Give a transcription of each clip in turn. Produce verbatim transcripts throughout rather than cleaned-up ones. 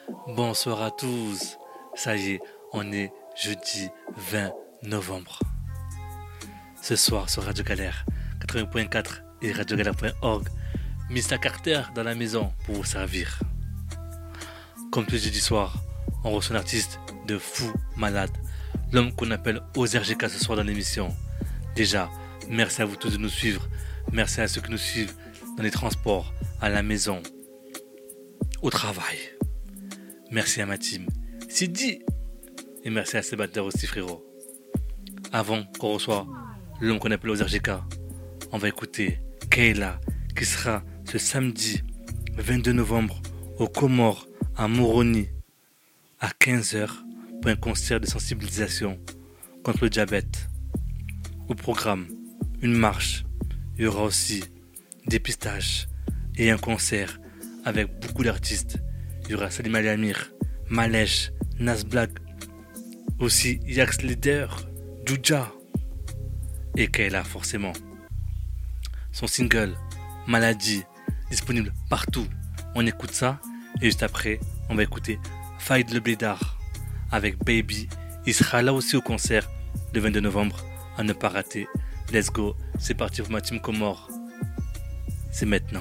Bonsoir à tous. Ça y est, on est jeudi vingt novembre. Ce soir sur Radio Galère quatre-vingts point quatre et radio galère point org, mister Carter dans la maison pour vous servir. Comme tous les jeudis soirs, on reçoit un artiste de fou malade, l'homme qu'on appelle O Z R G K ce soir dans l'émission. Déjà, merci à vous tous de nous suivre. Merci à ceux qui nous suivent dans les transports, à la maison, au travail. Merci à ma team, Sidi. Et merci à Sébastien aussi, frérot. Avant qu'on reçoive l'homme qu'on appelle O Z R G K, on va écouter Kayla, qui sera ce samedi vingt-deux novembre aux Comores, à Moroni, à quinze heures, pour un concert de sensibilisation contre le diabète. Au programme, une marche, il y aura aussi des pistaches et un concert avec beaucoup d'artistes. Il y aura Salim Ali Amir, Malèche, Nas Black, aussi Yax Leader, Douja et Kayla forcément. Son single Maladie, disponible partout. On écoute ça et juste après, on va écouter Faïd le Blédard avec Baby. Il sera là aussi au concert le vingt-deux novembre, à ne pas rater. Let's go, c'est parti pour ma team Comore. C'est maintenant.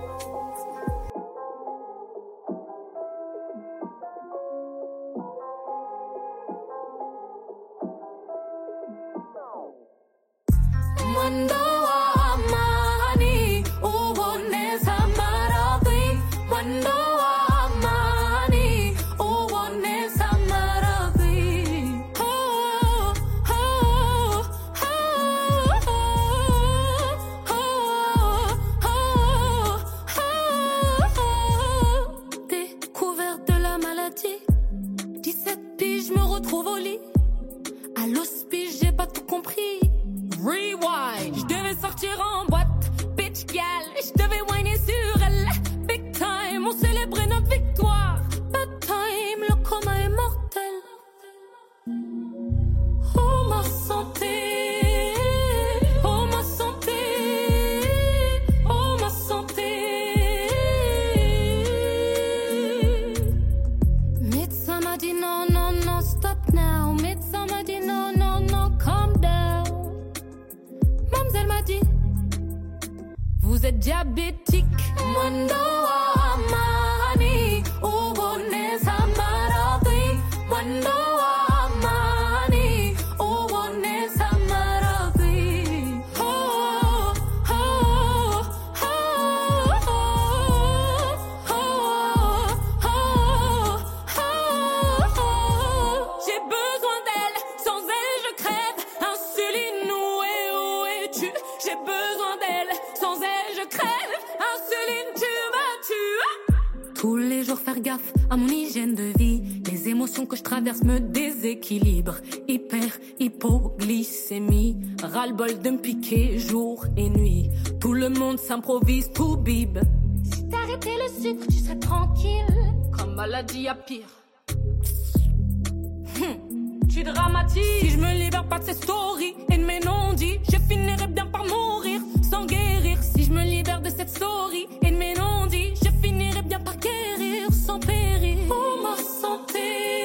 Me déséquilibre, hyper hypoglycémie, ras-le-bol de me piquer jour et nuit. Tout le monde s'improvise tout bib. Si t'arrêtais le sucre, tu serais tranquille. Comme maladie à pire. Hum, tu dramatises. Si je me libère pas de ces stories et de mes non-dits, je finirais bien par mourir sans guérir. Si je me libère de cette story et de mes non-dits, je finirais bien par guérir sans périr. Oh ma santé.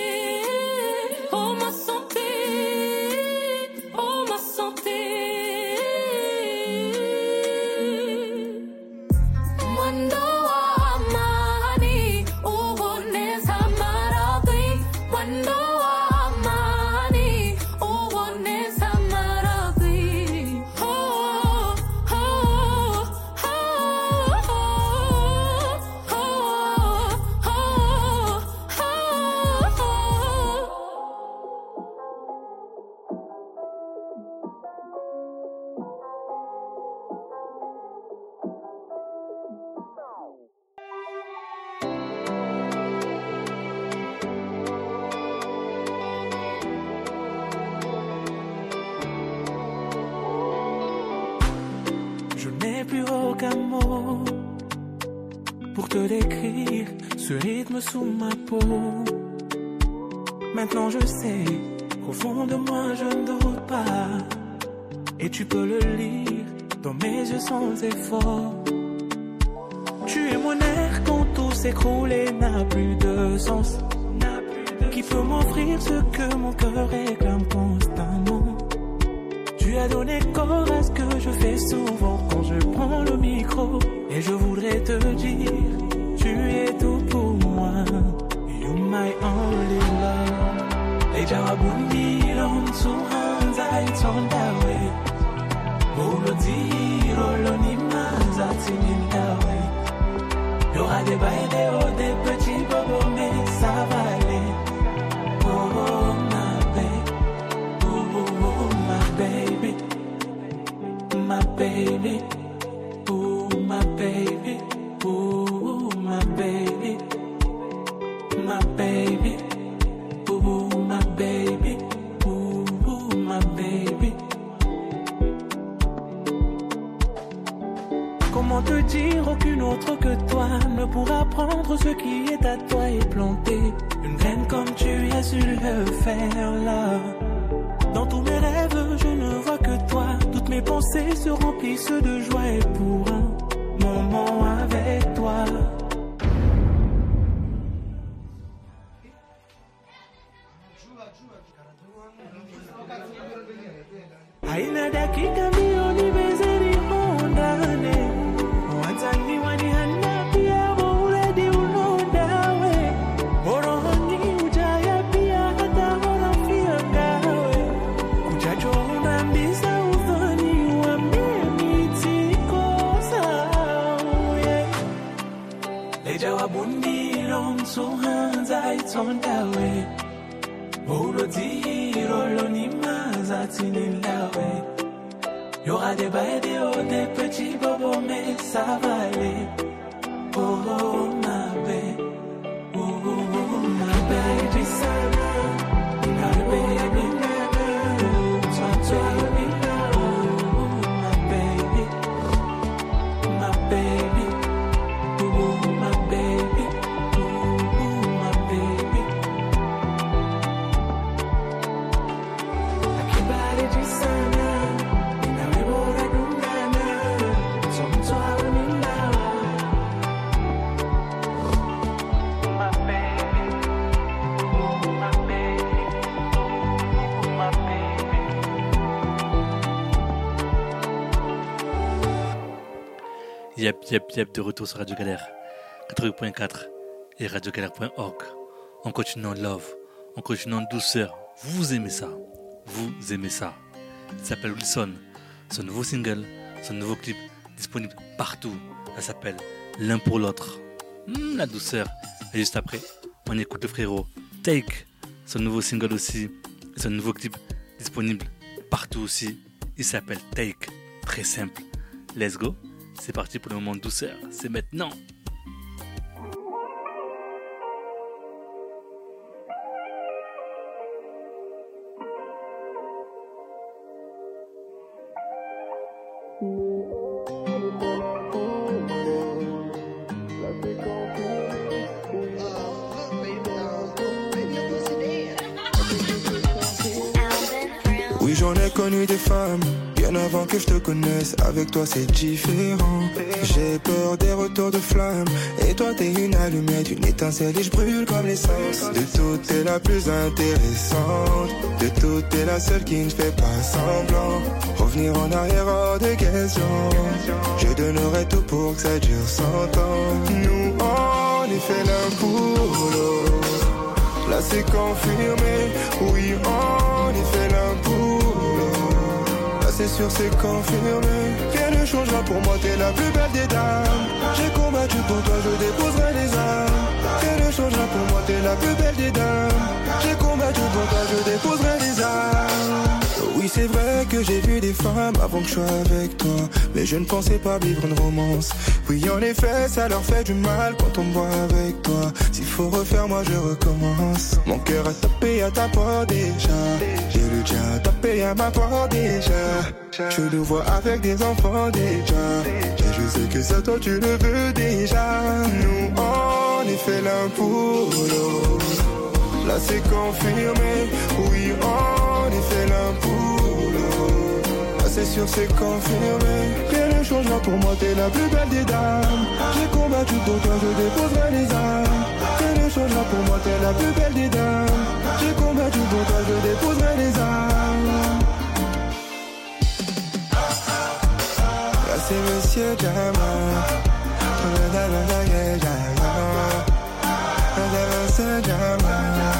Pour te décrire ce rythme sous ma peau. Maintenant je sais qu'au fond de moi je ne doute pas. Et tu peux le lire dans mes yeux sans effort. Tu es mon air quand tout s'écrouler n'a plus de sens. Qui peut m'offrir ce que mon cœur réclame constamment? Tu as donné corps à ce que je fais souvent quand je prends le micro. Et je voudrais te dire, tu es tout pour moi. You my only love. Les jawabundi l'on suhanza itondawe. Bolo diro l'onimaza tinindawe. Y'aura des bails, des hauts, des petits bobos, mais ça va aller. Oh, oh, my baby. Oh, oh, my baby. My baby. Oh, my baby. Oh, my baby. My baby. Oh, my baby. Oh, my baby. Comment te dire, aucune autre que toi ne pourra prendre ce qui est à toi et planter une graine comme tu as su le faire là. Dans tous mes rêves, je ne vois que toi. Toutes mes pensées se remplissent de joie et pour un moment avec toi. Aina dakika milioni bezeni hondane. Watani wani hana pia mauledi unondawe. Orohoni ujaya pia hata hona fiangawe. Kuchacho unambisa udhani wa mimi tikosa. Leja wabundi lonso hanza itondawe. Olo diro l'onimaza tinilawe. Y'aura des bas et des hauts, des petits bobos, mais ça va aller. Oh, oh, ma baby. Oh, oh, oh, ma baby, sana. My baby, oh, toi, toi, oh, my baby. My baby. Oh, my baby. Oh, my baby. Akibari de sana. Yep, yep, yep, de retour sur Radio Galère quatre-vingts point quatre et radio galère point org. En continuant love, en continuant douceur. Vous aimez ça, vous aimez ça. Il s'appelle Wilson, son nouveau single, son nouveau clip disponible partout. Ça s'appelle L'un pour l'autre. Mmh, la douceur. Et juste après, on écoute le frérot Take, son nouveau single aussi, et son nouveau clip disponible partout aussi. Il s'appelle Take, très simple. Let's go. C'est parti pour le moment de douceur, c'est maintenant. Oui, j'en ai connu des femmes bien avant que je te connaisse. Avec toi c'est différent. J'ai peur des retours de flammes. Et toi t'es une allumette, une étincelle et je brûle comme l'essence. De toutes t'es la plus intéressante. De toutes t'es la seule qui ne fait pas semblant. Revenir en arrière hors de question. Je donnerai tout pour que ça dure cent ans. Nous on est fait l'un pour l'autre. Là c'est confirmé. Oui on est fait l'un pour l'autre. C'est sûr, c'est confirmé. Rien ne changera pour moi, t'es la plus belle des dames. J'ai combattu pour toi, je déposerai les armes. Rien ne changera pour moi, t'es la plus belle des dames. J'ai combattu pour toi, je déposerai les armes. Oui, c'est vrai que j'ai vu des femmes avant que je sois avec toi. Mais je ne pensais pas vivre une romance. Oui, en effet, ça leur fait du mal quand on me voit avec toi. S'il faut refaire, moi je recommence. Mon cœur a tapé à ta porte déjà. J'ai le tien a tapé à ma porte déjà. Je nous vois avec des enfants déjà. Et je sais que ça toi tu le veux déjà. Nous on est fait l'un pour l'autre. Là c'est confirmé. Oui on est fait l'un pour l'autre. Là c'est c'est sûr, c'est confirmé. Rien ne changera pour moi, t'es la plus belle des dames. J'ai combattu pour toi, je déposerai les armes. Rien ne changera pour moi, t'es la plus belle des dames. J'ai combattu pour toi, je déposerai les armes. Là c'est Monsieur Jama. Monsieur Jama.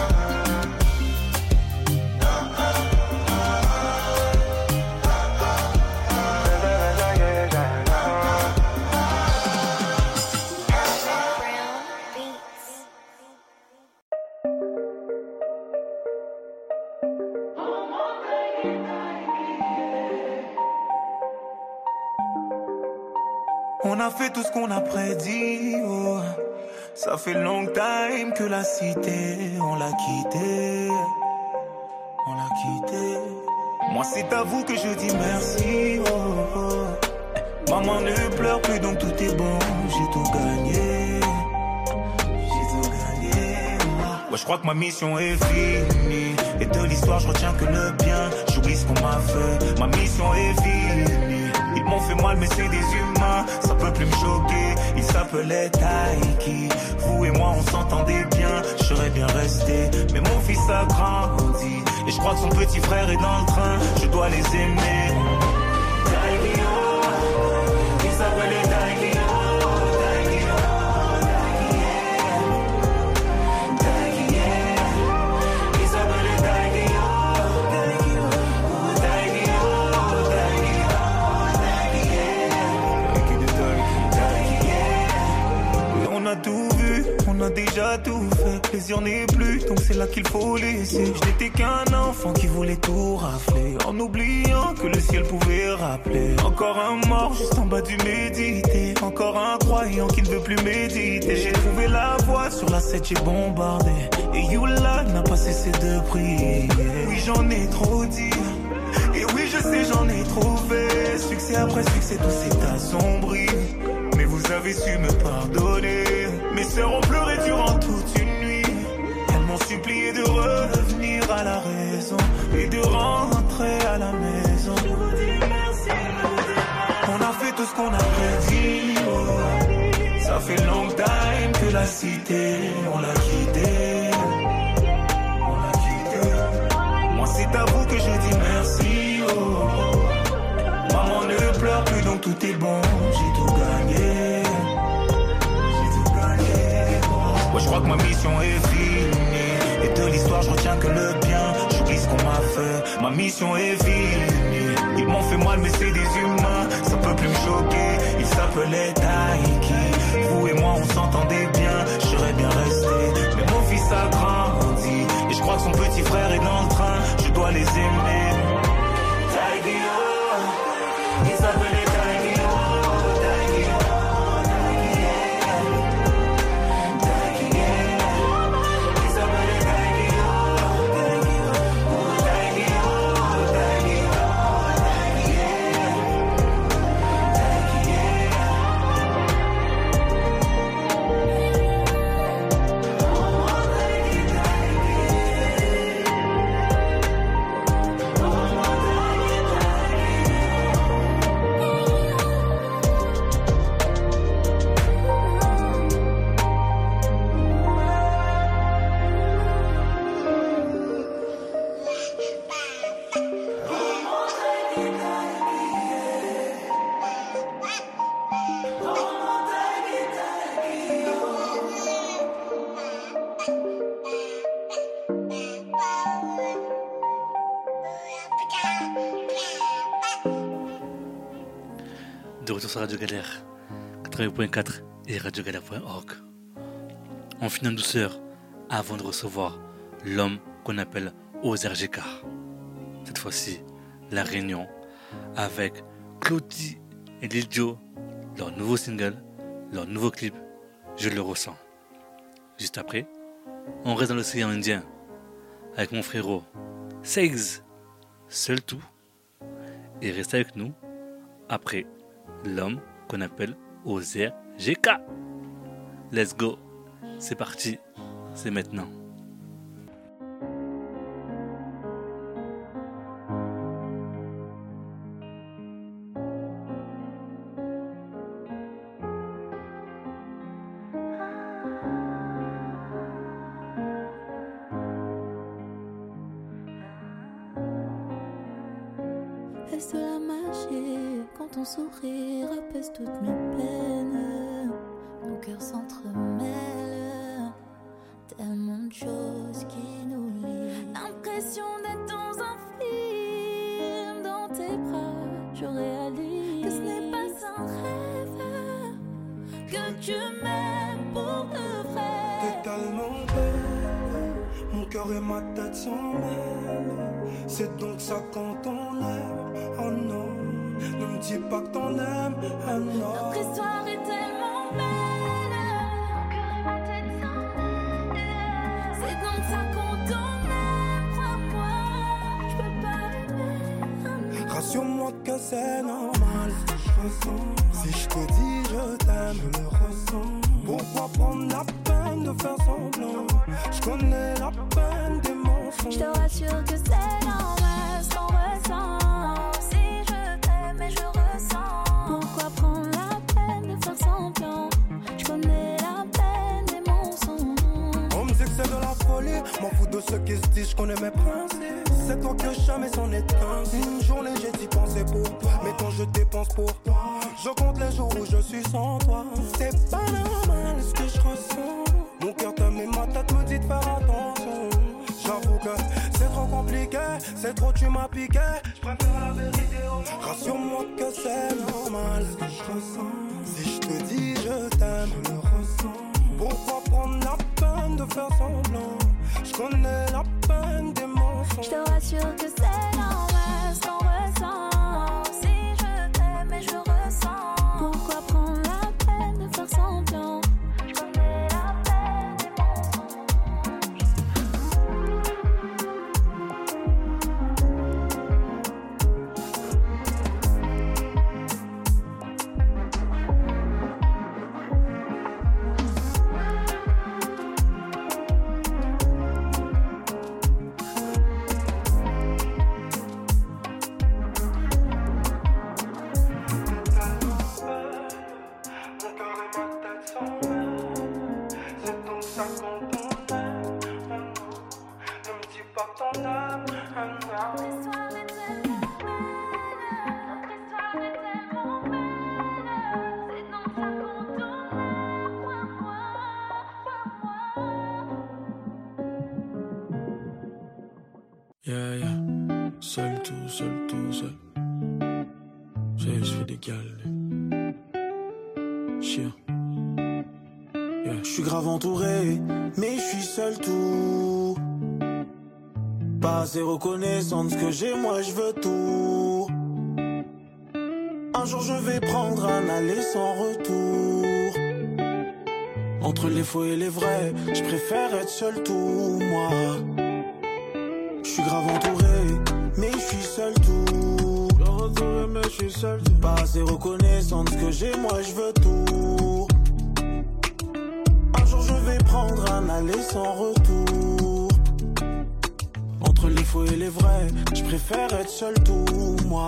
On a fait tout ce qu'on a prédit, oh. Ça fait long time que la cité, on l'a quitté. On l'a quitté. Moi c'est à vous que je dis merci, oh, oh. Maman ne pleure plus donc tout est bon, j'ai tout gagné. J'ai tout gagné. Ouais, je crois que ma mission est finie. Et de l'histoire je retiens que le bien. J'oublie ce qu'on m'a fait, ma mission est finie. Ils m'ont fait mal mais c'est des humains, ça peut plus me choquer. Il s'appelait Taiki. Vous et moi on s'entendait bien, je serais bien resté. Mais mon fils a grandi et je crois que son petit frère est dans le train. Je dois les aimer. Taiki, oh. Il s'appelait Taiki, oh. Taiki, oh. Taiki, yeah. Taiki, yeah. Il s'appelait Taiki, oh. Taiki, oh. Taiki, oh. Taiki, oh. On a tout vu, on a déjà tout fait. Plaisir n'est plus, donc c'est là qu'il faut laisser. Je n'étais qu'un enfant qui voulait tout rafler, en oubliant que le ciel pouvait rappeler. Encore un mort juste en bas du méditer. Encore un croyant qui ne veut plus méditer. J'ai trouvé la voie sur la sept, j'ai bombardé. Et Youla n'a pas cessé de prier. Oui j'en ai trop dit, et oui je sais j'en ai trouvé. Succès après succès tout s'est assombri. Mais vous avez su me pardonner. Mes sœurs ont pleuré durant toute une nuit. Elles m'ont supplié de revenir à la raison et de rentrer à la maison. Je vous dis merci. On a fait tout ce qu'on a prédit, oh. Ça fait long time que la cité, on l'a quitté. On l'a quitté. Moi c'est à vous que je dis merci, oh. Maman ne pleure plus donc tout est bon. J'ai tout gagné. Ouais, je crois que ma mission est finie. Et de l'histoire, je retiens que le bien. J'oublie ce qu'on m'a fait. Ma mission est finie. Ils m'ont fait mal, mais c'est des humains. Ça peut plus me choquer. Il s'appelait Taiki. Vous et moi, on s'entendait bien. Je serais bien resté. Mais mon fils a grandi. Et je crois que son petit frère est dans le train. Je dois les aimer. Taiki, oh. Il s'appelait Taiki, oh. Taiki, oh. De retour sur Radio Galère, quatre-vingts point quatre et radio galère point org. On finit en douceur avant de recevoir l'homme qu'on appelle Oser G K. Cette fois-ci, La Réunion avec Claudie et Lil Jon, leur nouveau single, leur nouveau clip, Je le ressens. Juste après, on reste dans l'océan Indien avec mon frérot Seiz, Seul Tout, et reste avec nous après l'homme qu'on appelle Oser G K. Let's go, c'est parti, c'est maintenant. laisse la magie quand ton sourire apaise toutes mes peines. Nos cœurs s'entremêlent, tellement de choses qui nous lient. L'impression d'être dans un film, dans tes bras, je réalise que ce n'est pas un rêve, que tu m'aimes pour de vrai. T'es tellement belle, mon cœur et ma tête s'en mêlent. C'est donc ça quand on aime, oh non, ne me dis pas que t'en aimes, oh non. Notre histoire est tellement belle, mon cœur et ma tête s'en mêlent. C'est donc ça quand on aime, crois-moi, je peux pas aimer, oh non. Rassure-moi que c'est normal, ce que je ressens. Si je te dis je t'aime, je le ressens. Pourquoi prendre la peine de faire semblant? Je connais la peine des mensonges. Je te rassure que c'est normal ce qu'on ressent. Si je t'aime et je ressens. Pourquoi prendre la peine de faire semblant? Je connais la peine des mensonges. On me dit que c'est de la folie, m'en fous de ceux qui se disent je connais mes principes. C'est toi que jamais c'en est qu'un. Une journée j'ai d'y penser pour toi, mais quand je dépense pour toi, je compte les jours où je suis sans toi. C'est pas normal ce que je ressens. Mon cœur t'aime et ma tête me dit de faire attention. J'avoue que c'est trop compliqué, c'est trop tu m'as piqué. Je préfère la vérité au monde. Rassure-moi que c'est normal ce que je ressens. Si je te dis je t'aime, je le ressens. Pourquoi prendre la peine de faire semblant? Je connais la peine des mensonges. Je te rassure que c'est normal ce qu'on ressent. Si je t'aime et je ressens. Pourquoi prendre la peine de faire semblant? Je connais la peine des mensonges. Yeah, yeah. Seul, tout seul, tout seul. J'ai, je fais des gales. Chien. Yeah. Je suis grave entouré, mais je suis seul tout. Pas assez reconnaissante, ce que j'ai, moi je veux tout. Un jour je vais prendre un aller sans retour. Entre les faux et les vrais, je préfère être seul tout, moi. Je suis grave entouré, mais je suis seul tout. Grave entouré, mais je suis seul tout. Pas assez reconnaissante, ce que j'ai, moi je veux tout. Un jour je vais prendre un aller sans retour. Entre les faux et les vrais, je préfère être seul tout, moi.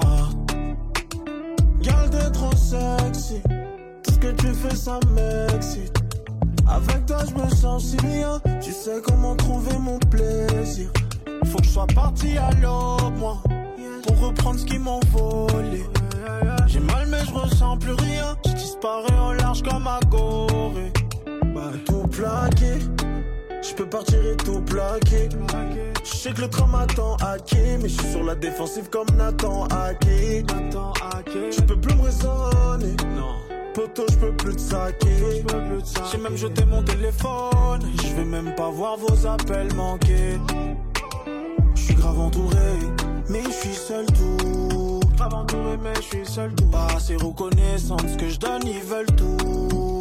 Girl, t'es trop sexy. Tout ce que tu fais, ça m'excite. Avec toi, je me sens si bien. Tu sais comment trouver mon plaisir. Faut que je sois parti à l'aube, moi, pour reprendre ce qu'ils m'ont volé. J'ai mal mais je ressens plus rien. Je disparais au large comme à Gorée. Bah, tout plaqué, je peux partir et tout plaquer. Je sais que le train m'attend hacké, mais je suis sur la défensive comme Nathan hacké. Je peux plus me raisonner, non. Poto, je peux plus te saquer. J'ai même jeté mon téléphone. Je vais même pas voir vos appels manqués. Je suis grave entouré, mais je suis seul tout. Grave entouré, mais je suis seul tout. Pas assez reconnaissant, ce que je donne, ils veulent tout.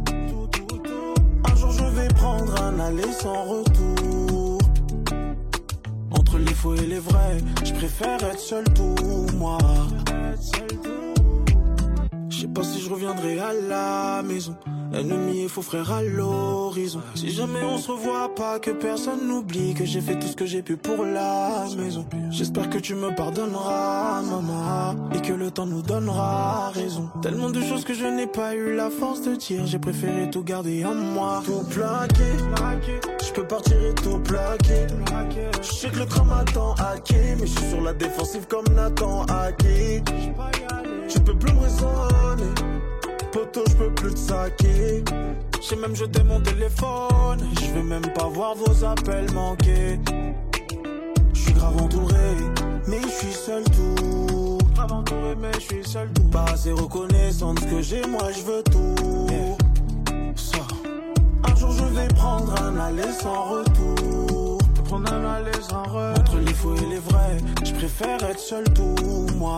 Un jour je vais prendre un aller sans retour. Entre les faux et les vrais, je préfère être seul tout, moi. Je sais pas si je reviendrai à la maison. Ennemi et faux frère à l'horizon. Si jamais on se revoit pas, que personne n'oublie que j'ai fait tout ce que j'ai pu pour la maison. J'espère que tu me pardonneras, maman, et que le temps nous donnera raison. Tellement de choses que je n'ai pas eu la force de dire. J'ai préféré tout garder en moi. Tout plaqué, je peux partir et tout plaquer. Je sais que le train m'attend hacké, mais je suis sur la défensive comme Nathan Hacké. Je peux plus me raisonner, poto, je peux plus te saquer. J'ai même jeté mon téléphone, je vais même pas voir vos appels manqués. Je suis grave entouré, mais je suis seul tout. Grave entouré, mais je suis seul tout. Pas assez reconnaissant de ce que j'ai, moi je veux tout. Ça. Un jour je vais prendre un aller sans retour. Prendre un aller sans retour. Entre les faux et les vrais, je préfère être seul tout, moi.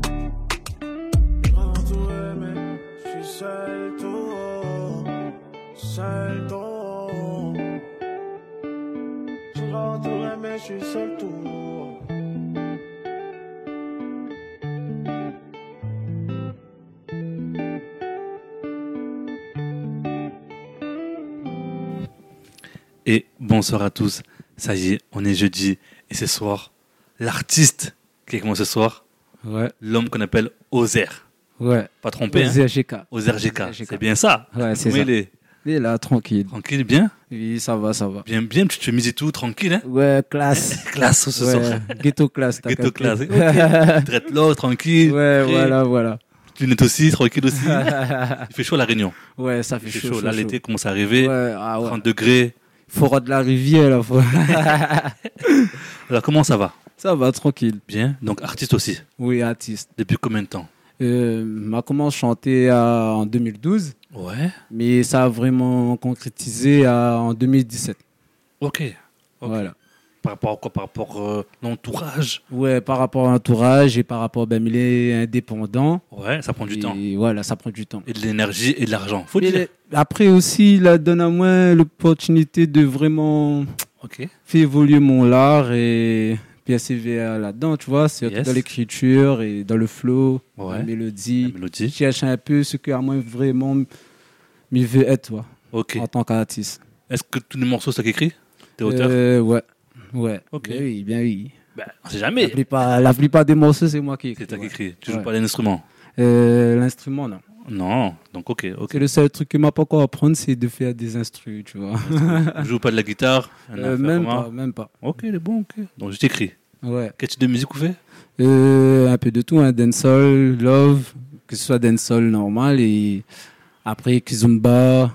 Grave entouré, mais je suis seul tout. Seul tout. Je suis grave entouré, mais je suis seul tout. Et bonsoir à tous, ça y est, on est jeudi, et ce soir, l'artiste qui est avec moi ce soir, Ouais, l'homme qu'on appelle Ozer. ouais. Pas trompé, hein? Ozer G K. Ozer G K, Ozer G K. c'est bien ça? Ouais, c'est Comment ça. il est? Il est là, tranquille. Tranquille, bien? Oui, ça va, ça va. Bien, bien, tu te mises et tout, tranquille, hein? Ouais, classe. Classe ce soir. Ouais, ghetto classe. t'as Ghetto capté. classe. Ok. Traite l'eau, tranquille. Ouais, Prêt. voilà, voilà. Lunettes aussi, tranquille aussi. Il fait chaud à La Réunion. Ouais, ça fait Il fait chaud. chaud. chaud, Là, chaud. l'été commence à arriver. Ouais, ah ouais. trente degrés. Forêt de la rivière, là. faut- Alors, comment ça va? Ça va, tranquille. Bien. Donc, artiste aussi. Oui, artiste. Depuis combien de temps? Euh, m'a commencé à chanter à- en deux mille douze, Ouais. mais ça a vraiment concrétisé à- en deux mille dix-sept. Ok. Ok. Voilà. Par rapport à quoi? Par rapport à euh, l'entourage? Ouais, par rapport à l'entourage et par rapport, ben, il est indépendant. Ouais, ça prend du et temps. Voilà, ça prend du temps. Et de l'énergie et de l'argent. Faut Mais dire. les- Après aussi, il a donné à moi l'opportunité de vraiment Ok. faire évoluer mon art et persévérer là-dedans, tu vois, surtout Yes. dans l'écriture et dans le flow, Ouais. la mélodie. La mélodie. Je cherche un peu ce que à moi vraiment m'y veut être, toi, Ok. en tant qu'artiste. Est-ce que tous les morceaux, c'est toi qui écris? T'es auteur? Euh, ouais, ouais. Ok. Bien oui, bien oui. Ben, on sait La jamais. plupart, la plupart des morceaux, c'est moi qui écris. C'est toi qui ouais. écris. Tu joues Ouais. pas l'instrument? Euh, L'instrument, non. Non. Donc, ok. Ok. C'est le seul truc que m'a pas encore apprendre, c'est de faire des instrus, tu vois. Tu joues pas de la guitare? Un Euh, affaire même comment? pas, même pas. Ok, il est bon, ok. Donc, je t'écris. Ouais. Quel type de musique vous faites? Euh, un peu de tout, hein, dancehall, love, que ce soit dancehall normal et après kizomba,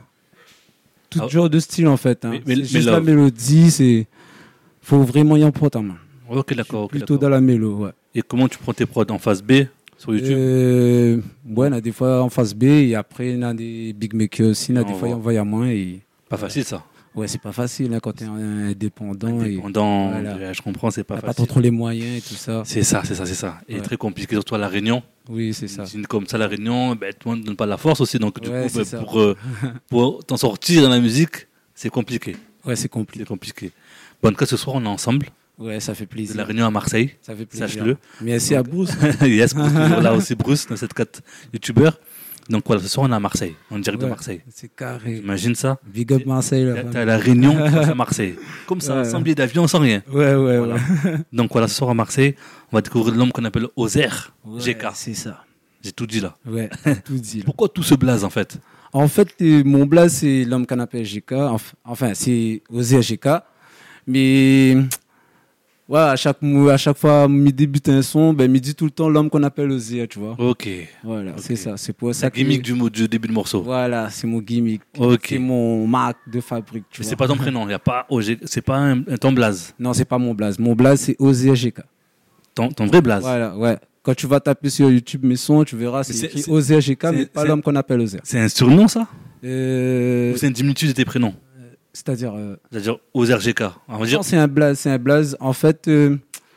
tout Ah. genre de style en fait. Hein. Mais- mais- C'est mais juste la love. mélodie, c'est faut vraiment y en prendre en main. Ok, d'accord. ok, Plutôt d'accord. dans la mélo, ouais. Et comment tu prends tes prods en phase B sur YouTube? Euh, ouais, on a des fois en face B et après on a des big makers aussi, on a On des fois voit. on envoie à moins et Pas facile ça. ouais, c'est pas facile hein, quand t'es indépendant et Indépendant, voilà. ouais, je comprends, c'est pas t'as pas facile. trop les moyens et tout ça. C'est ça, c'est ça, c'est ça. Et Ouais. très compliqué, surtout à La Réunion. Oui, c'est ça. Une comme ça, La Réunion, ben, tout le monde ne donne pas la force aussi. Donc, du Ouais, coup, c'est ben, ça. pour, euh, pour t'en sortir dans la musique, c'est compliqué. Ouais, c'est C'est compliqué. compliqué. Bon, en tout cas, ce soir, on est ensemble, Ouais, ça fait de plaisir. La Réunion à Marseille. Ça fait plaisir. Sache-le. Merci à Bruce. Yes, Bruce, toujours là aussi, Bruce, dans cette quatre youtubeurs. Donc voilà, ce soir, on est à Marseille, en direct de Ouais. Marseille. C'est carré. Imagine ça. Big up Marseille, la T'as famille. la Réunion, tu passes à Marseille. Comme ça, Ouais. sans billet d'avion, sans rien. Ouais, ouais, Voilà. Donc voilà, ce soir à Marseille, on va découvrir l'homme qu'on appelle Ozer ouais. G K. C'est ça. J'ai tout dit là. Ouais, tout dit. là. Pourquoi tout ce blaze en fait? En fait, euh, mon blaze, c'est l'homme qu'on appelle G K. Enf- Enfin, c'est Ozer G K. Mais, ouais, à chaque, mou- à chaque fois, me débute un son, ben, me dit tout le temps l'homme qu'on appelle Ozer, tu vois. Ok. Voilà, Ok. c'est ça. C'est pour La ça que. gimmick du, mot- du début de morceau. Voilà, c'est mon gimmick. Ok. C'est mon marque de fabrique, tu Mais vois. c'est pas ton prénom, y a pas O G, c'est pas un, un ton blaze. Non, c'est pas mon blaze. Mon blaze, c'est Ozer G K. Ton, ton vrai blaze. Voilà, ouais. Quand tu vas taper sur YouTube mes sons, tu verras, c'est c'est- écrit c'est- Ozer G K, c'est- mais pas c'est- l'homme qu'on appelle Ozer. C'est un surnom ça? Euh, Ou c'est une diminution de tes prénoms? C'est-à-dire, euh, C'est-à-dire Ozer G K. On va dire. non, c'est un blaze, c'est un blaze. En fait, euh,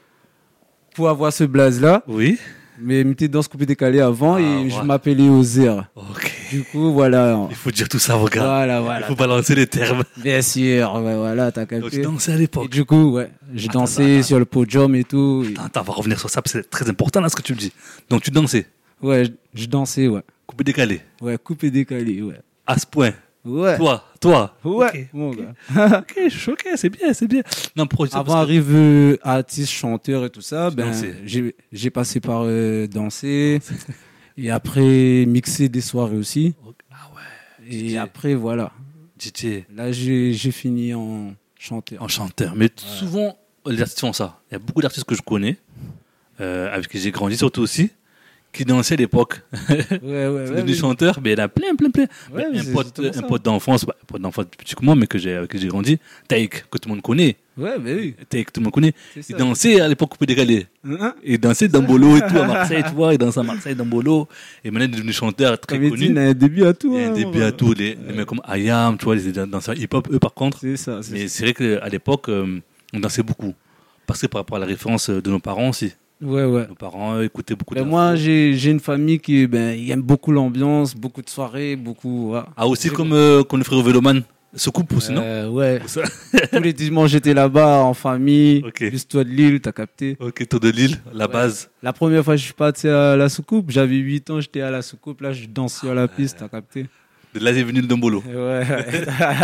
pour avoir ce blaze-là, Oui. mais j'étais dans ce coupé décalé avant Ah, et ouais. je m'appelais Ozer. Ok. Du coup, voilà. Il faut dire tout ça, regarde. Voilà, Il voilà. faut balancer les termes. Bien sûr, ouais, voilà, t'as Donc tu capté. dansais à Et l'époque. du coup, ouais, j'ai Attends, dansé attends. sur le podium et tout. et- Attends, attends, on va revenir sur ça, parce que c'est très important là ce que tu me dis. Donc tu dansais, Ouais, je- je dansais, ouais. coupé décalé. Ouais, coupé décalé, ouais. À ce point. Ouais. Toi, toi. Ouais, Ok, mon ok. gars. Ok, je suis choqué, c'est bien, c'est bien. Non, pour Avant d'arriver artiste, chanteur et tout ça, ben, dansais. j'ai, j'ai passé par euh, danser. Et après, mixer des soirées aussi. Ah ouais. Et D J. après, voilà. D J. Là, j'ai, j'ai fini en chanteur. En chanteur. Mais souvent, les artistes font ça. Il y a beaucoup d'artistes que je connais, euh, avec qui j'ai grandi surtout aussi, qui dansaient à l'époque. Ouais, ouais, C'est ouais. devenu oui. chanteur, mais il y en a plein, plein, plein. Ouais, Mais un c'est pote, justement un ça. pote d'enfance, bah, un pote d'enfance plus petit que moi, mais que j'ai, avec qui j'ai grandi, Taïk, que tout le monde connaît. Ouais, mais oui. Taïk, tout le monde connaît. C'est Il ça. dansait à l'époque coupé décalé. Hein? Il dansait dans Bolo et tout, à Marseille, tu vois. Il dansait à Marseille, dans Bolo. Et maintenant, il est devenu chanteur très Comme il dit, connu. il a un début à tout. Il y a un hein, début mon à gars. tout. Les, les mecs comme Ayam, tu vois, les danseurs hip-hop, eux, par contre. C'est ça. C'est Mais ça. c'est vrai qu'à l'époque, euh, on dansait beaucoup. Parce que par rapport à la référence de nos parents aussi. Ouais, ouais. Nos parents euh, écoutaient beaucoup de Ben moi, j'ai, j'ai une famille qui ben, il aime beaucoup l'ambiance, beaucoup de soirées, beaucoup. Voilà. Ah, aussi comme, euh, comme le frère Véloman, se coupe aussi, non Euh, ouais. Ça. Tous les dimanches, j'étais là-bas en famille. Ok. Juste toi de Lille, t'as capté. Ok, tour de Lille, la Ouais. base. La première fois que je suis parti à la soucoupe, j'avais huit ans, j'étais à la soucoupe. Là, je dansais sur la piste, t'as capté. De là, c'est venu le Dombolo. Ouais. ouais.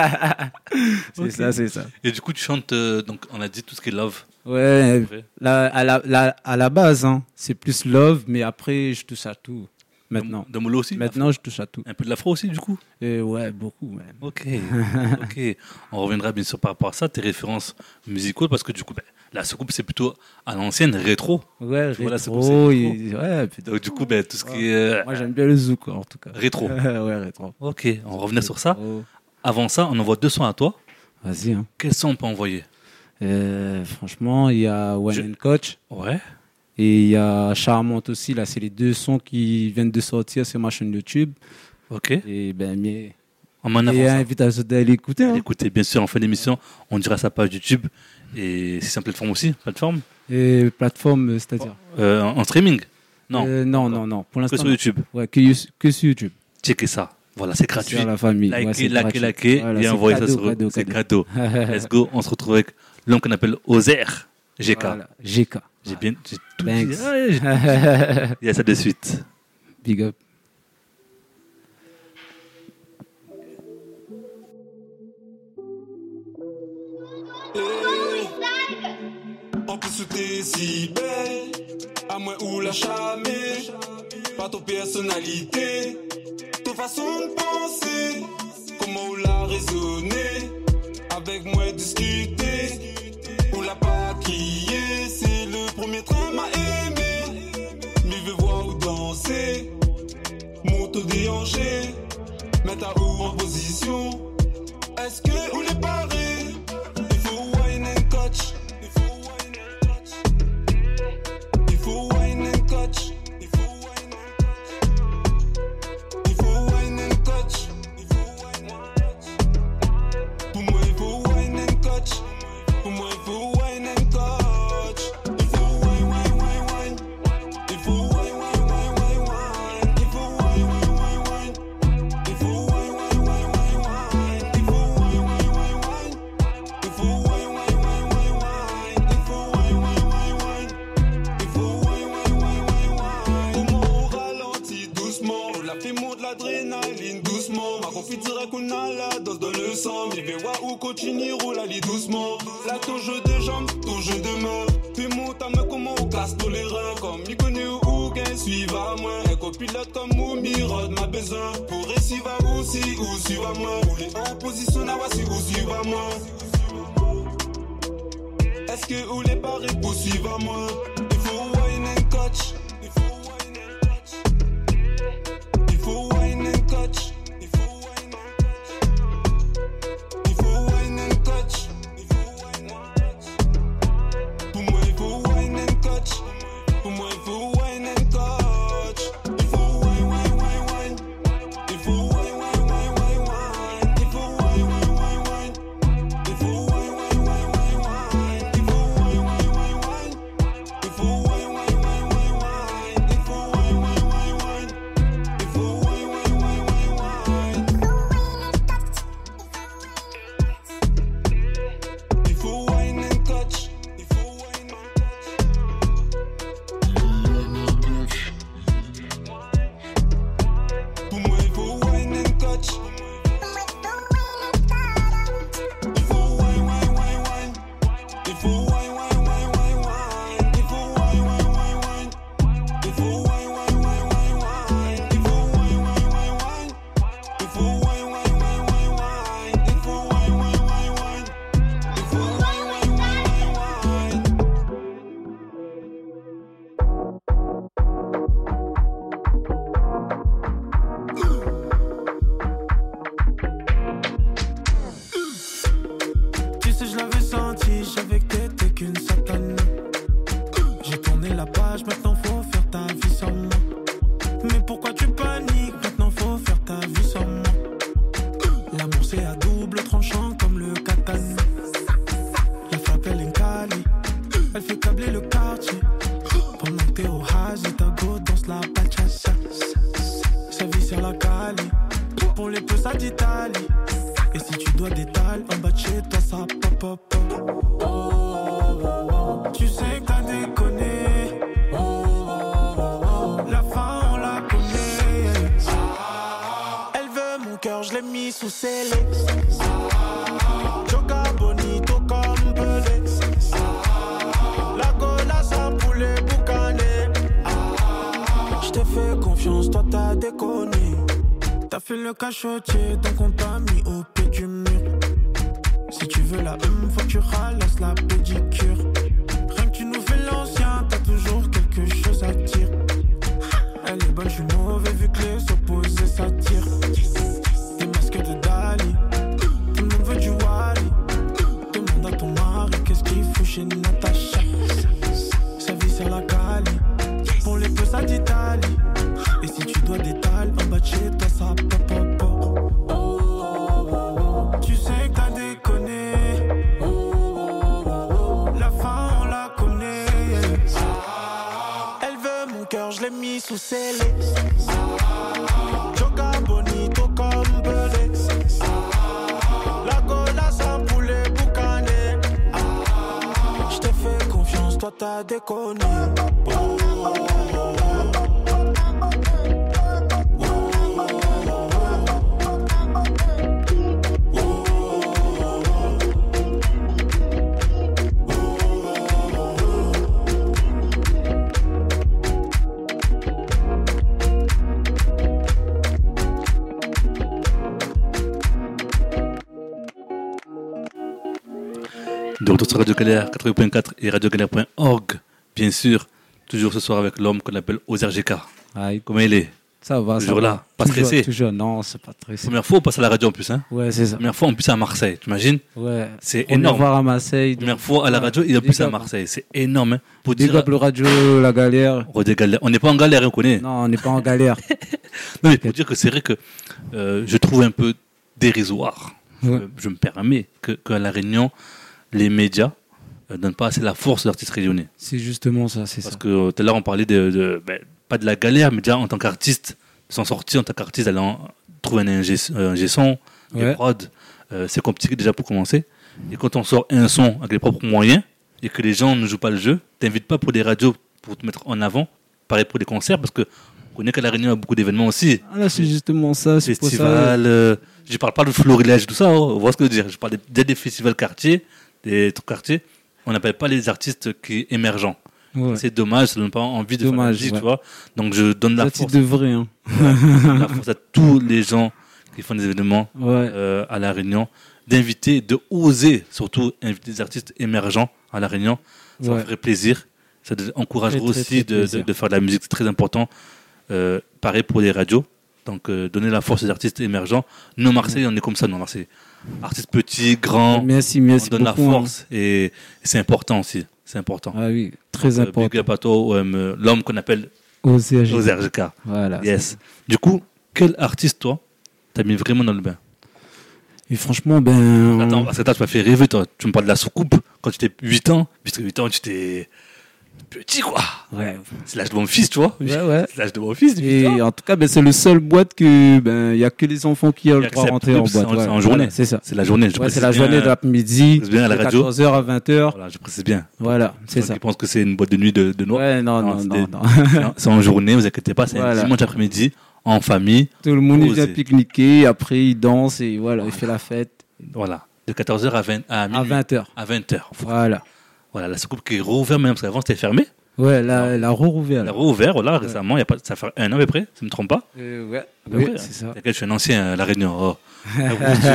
c'est Ok. ça, c'est ça. Et du coup, tu chantes, euh, donc on a dit tout ce qui est love. Ouais. Vrai. La, à, la, la- à la base, hein, c'est plus love, mais après, je touche à tout. Maintenant. Dombolo aussi. Maintenant, je touche à tout. Un peu de l'afro aussi, du coup. Et ouais, beaucoup, même. Ok, ok. On reviendra bien sûr par rapport à ça, tes références musicales, parce que du coup, ben, la soucoupe, c'est plutôt à l'ancienne, rétro. Ouais, Tu vois, là, c'est rétro, pour- c'est et- ouais, putain. Donc du coup, ben, tout ce qui est euh, Moi, j'aime bien le zouk, en tout cas. rétro. ouais, rétro. Ok, on revenait sur ça. Oh. Avant ça, on envoie deux sons à toi. Vas-y, hein. Quels sons on peut envoyer? Euh, franchement, il y a One Je- and Coach Ouais. et il y a Charmante aussi. Là, c'est les deux sons qui viennent de sortir sur ma chaîne YouTube. Ok. Et ben, mais. On m'en Et avance. ça. invitation d'aller écouter. Hein. Écoutez, bien sûr, en fin d'émission, on dira sa page YouTube. Et si c'est une plateforme aussi, plateforme Et plateforme, euh, c'est-à-dire Euh, en, en streaming. Non, Euh, non, non, non. Pour que l'instant, sur non. YouTube. Ouais, que, you- que sur YouTube. Checkez ça. Voilà, c'est gratuit. Sur la famille. Likez, Ouais, c'est likez, gratuit. likez, Voilà, et c'est envoyez ça cadeau, sur cadeau, c'est cadeau. cadeau. Let's go, on se retrouve avec l'homme qu'on appelle Ozer, G K. Voilà, G K. J'ai bien, j'ai tout Thanks. dit. Ah, ouais, j'ai tout dit. Il y a ça de suite. Big up. En plus t'es si belle, à moins ou la jamais, pas ton personnalité, ton façon de penser, comment ou la raisonner, avec moi discuter, on l'a pas crié, c'est le premier train m'a aimé, mais veut voir où danser, monte au déhanché, mettre à où en position, est-ce que ou les parer, il faut wine and coach. Il faut wine and coach. Il faut wine and coach. Il faut wine and coach. Il faut wine and coach. Pour moi, il faut wine and coach. Pour moi, il faut wine and coach. Il faut wine, wine, wine, wine. Il faut wine, wine, wine, wine, wine. Il faut wine, wine, wine, wine. Il faut wine, wine, wine, wine, wine. Il faut wine, wine, wine, wine. Il faut wine, wine, wine, wine, wine. Il faut wine, wine, wine, wine. Il faut wine, wine, wine, wine, wine. Comment on ralentit doucement, on la fait monter l'adrénaline doucement. Ma confiture qu'on a la dose dans le sang. Mais verra où continue, roule à lit doucement. Là ton jeu de jambes, ton jeu de main. Puis monte à me comment on casse tous les reins. Comme il connaît où gain, suive à moi. Un copilote comme Moumirod m'a besoin. Pour réussir à où si ou suivre à moi. Pour les en position à voici ou suivre à moi. Est-ce que ou les paris poursuivent à moi? Il faut wine and coach. Il faut wine and coach. Il faut wine and coach. Il faut wine and coach. Il faut wine and coach. Il faut wine and coach. Pour moi il faut wine and coach. Pour moi il faut wine and coach. Il faut wine, wine, wine, wine. Il faut wine, wine, wine, wine, wine. Il faut wine, wine, wine, wine. Il faut wine, wine, wine, wine, wine. Il faut wine, wine, wine, wine. Il faut wine, wine, wine, wine, wine. si je l'avais senti, je savais que t'étais qu'une satane. J'ai tourné la page, maintenant faut faire ta vie sans moi. Mais pourquoi tu paniques, maintenant faut faire ta vie sans moi. L'amour c'est à double tranchant comme le katana. La frappe elle est cali, elle fait câbler le quartier. Pendant que t'es au Haji, ta go danse la bachata. Sa vie sur la cali, pour les peu ça d'Italie. Et si tu dois d'étal, en bas de chez toi ça pop pop pop. Oh, oh, oh, oh. Tu sais que t'as déconné. Oh, oh, oh, oh. La fin on la connaît. Elle veut mon cœur, je l'ai mis sous scellé. Joga bonito comme Pelé. La gola sans poulet boucané. Je t'ai fait confiance, toi t'as déconné. T'as fait le cachotier, donc on t'a mis au pied du mur. Si tu veux la hum, faut que tu ralasses la pédicure. Rien que tu nous fais l'ancien, t'as toujours quelque chose à dire. Elle est bonne, je suis mauvais vu que les opposés s'attirent. Des masques de Dali, tout le monde veut du Wally. Demande à ton mari qu'est-ce qu'il faut chez Natacha. Sa vie c'est la Cali, pour les peu ça d'Italie. Et si tu dois d'étal, en bas de chez toi ça pop pop pop. Oh, oh, oh, oh. Tu sais que t'as déconné. Oh, oh, oh, oh. La fin on la connaît. Elle veut mon cœur, je l'ai mis sous scellé. Joga bonito comme Pelé. La gola sans poulet boucané. Je t'ai fait confiance, toi t'as déconné. Oh, oh, oh, oh. De retour sur Radio Galère quatre-vingts point quatre et radio galère point org, bien sûr, toujours ce soir avec l'homme qu'on appelle Ozerjeka. Aïe. Comment il est? Ça va, Toujours ça là, va. pas Toujours- stressé. Toujours, non, c'est pas stressé. Première fois on passe à la radio en plus, hein? Ouais, c'est ça. Première fois en plus à Marseille, tu imagines? Ouais. C'est On est énorme. voir à Marseille. Première fois à la radio et en plus à Marseille, c'est énorme. Hein? Pour Big dire, up le radio, la galère. on est galère- on n'est pas en galère, on connaît. Non, on n'est pas en galère. Non, mais pour dire que c'est vrai que euh, je trouve un peu dérisoire, Ouais. je, je me permets, que, qu'à La Réunion, les médias ne donnent pas assez la force aux artistes réunionnais. C'est justement ça, c'est Parce ça. que euh, tout à l'heure, on parlait de, de- ben, pas de la galère, mais déjà en tant qu'artiste, s'en sortir en tant qu'artiste, aller en- trouver un ingé, un ingé son, des Ouais. prods, euh, c'est compliqué déjà pour commencer. Et quand on sort un son avec les propres moyens et que les gens ne jouent pas le jeu, t'invites pas pour des radios pour te mettre en avant, pareil pour des concerts, parce que on connaît qu'à La Réunion, il y a beaucoup d'événements aussi. Ah là, c'est justement ça. C'est pour ça. Festivals, euh, je parle pas de florilège, tout ça, oh, vous voyez ce que je veux dire. Je parle des, des festivals quartiers, des trucs quartiers. On n'appelle pas les artistes qui émergents. Ouais. C'est dommage, ça donne pas envie de Dommage, faire la musique, ouais. tu vois. Donc je donne la Ça, tu force, devrais, hein. la force à tous les gens qui font des événements Ouais. euh, à La Réunion, d'inviter, de oser, surtout inviter des artistes émergents à La Réunion. Ça Ouais. ferait plaisir. Ça encouragerait Très, très, aussi très de, plaisir. de, de faire de la musique, c'est très important. Euh, pareil pour les radios. Donc euh, donner la force aux artistes émergents. Nous, à Marseille, on est comme ça, nous, à Marseille. Artistes petits, grands, Merci, on merci donne beaucoup. la hein. force et, et c'est important aussi. C'est important. Ah oui, très Donc, euh, important. Big up à toi, euh, l'homme qu'on appelle Oser agir. Ozerjeka. Voilà. Yes. Du coup, quel artiste, toi, t'as mis vraiment dans le bain? Et franchement, ben. Attends, parce que toi, tu m'as fait rêver, toi. Tu me parles de la soucoupe quand tu étais huit ans. Puisque huit ans, tu étais petit, quoi. Ouais. C'est l'âge de mon fils, tu vois. Ouais, ouais. C'est l'âge de mon fils, huit ans. Et en tout cas, ben, c'est le seul boîte que, ben, il y a que les enfants qui ont le Qui droit de acceptent. rentrer en Oui, c'est boîte. en- Ouais. c'est en journée. Voilà, c'est ça. C'est la journée. Je Ouais, précise c'est la bien, journée de euh, l'après-midi. précise bien à la de radio. quatorze heures à vingt heures. Voilà, je précise bien. Voilà, c'est Ceux ça. qui pensent que c'est une boîte de nuit de, de noix. Ouais, non, non, c'est non, des- non. non, c'est en journée, vous inquiétez pas, c'est un Voilà. dimanche après-midi, en famille. Tout le monde il Oser. vient pique-niquer, après il danse et voilà, il fait la fête Voilà. De quatorze heures à vingt, à à minuit. vingt heures. À vingt heures. Voilà. Voilà, la soucoupe qui est rouverte même, parce qu'avant c'était fermé. Ouais, la, la rouvert. Elle a rouvert, voilà, récemment, il y a pas, ça fait un an à peu près, si je ne me trompe pas. Euh, ouais, À peu oui, près, c'est hein. ça. T'inquiète, je suis un ancien à La Réunion. Oh. ouais,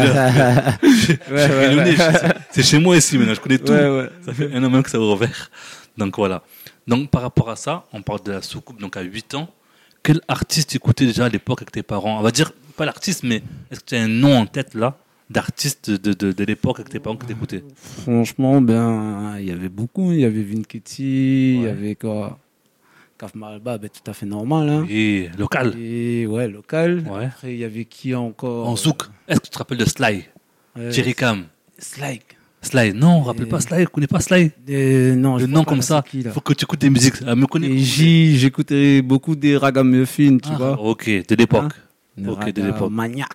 Je suis réunionnais, je- c'est chez moi ici maintenant, je connais tout. ouais, ouais. Ça fait un an même que ça a rouvert. Donc voilà. Donc par rapport à ça, on parle de la soucoupe, donc à huit ans. Quel artiste écoutais déjà à l'époque avec tes parents? On va dire, pas l'artiste, mais est-ce que tu as un nom en tête là, d'artistes de, de, de l'époque avec tes parents que t'écoutais? Franchement, ben, il y avait beaucoup. Il y avait Vinketi, il y Ouais. avait quoi Kaf Malba, ben, tout à fait normal. Hein. Et local. Et ouais, local. Ouais. Après, il y avait qui encore En zouk. Est-ce que tu te rappelles de Sly? euh, Jerry Cam. Sly. Sly. Non, on ne rappelle Et- pas Sly. Tu connais pas Sly? Euh, non, Le je nom vois pas comme là, ça. c'est qui, là. Il faut que tu écoutes des musiques. Elle me connaît. Et J, j'écoutais beaucoup des ragamuffins, tu Ah, vois. ok, de l'époque. Des ok, de ragas l'époque. maniaques.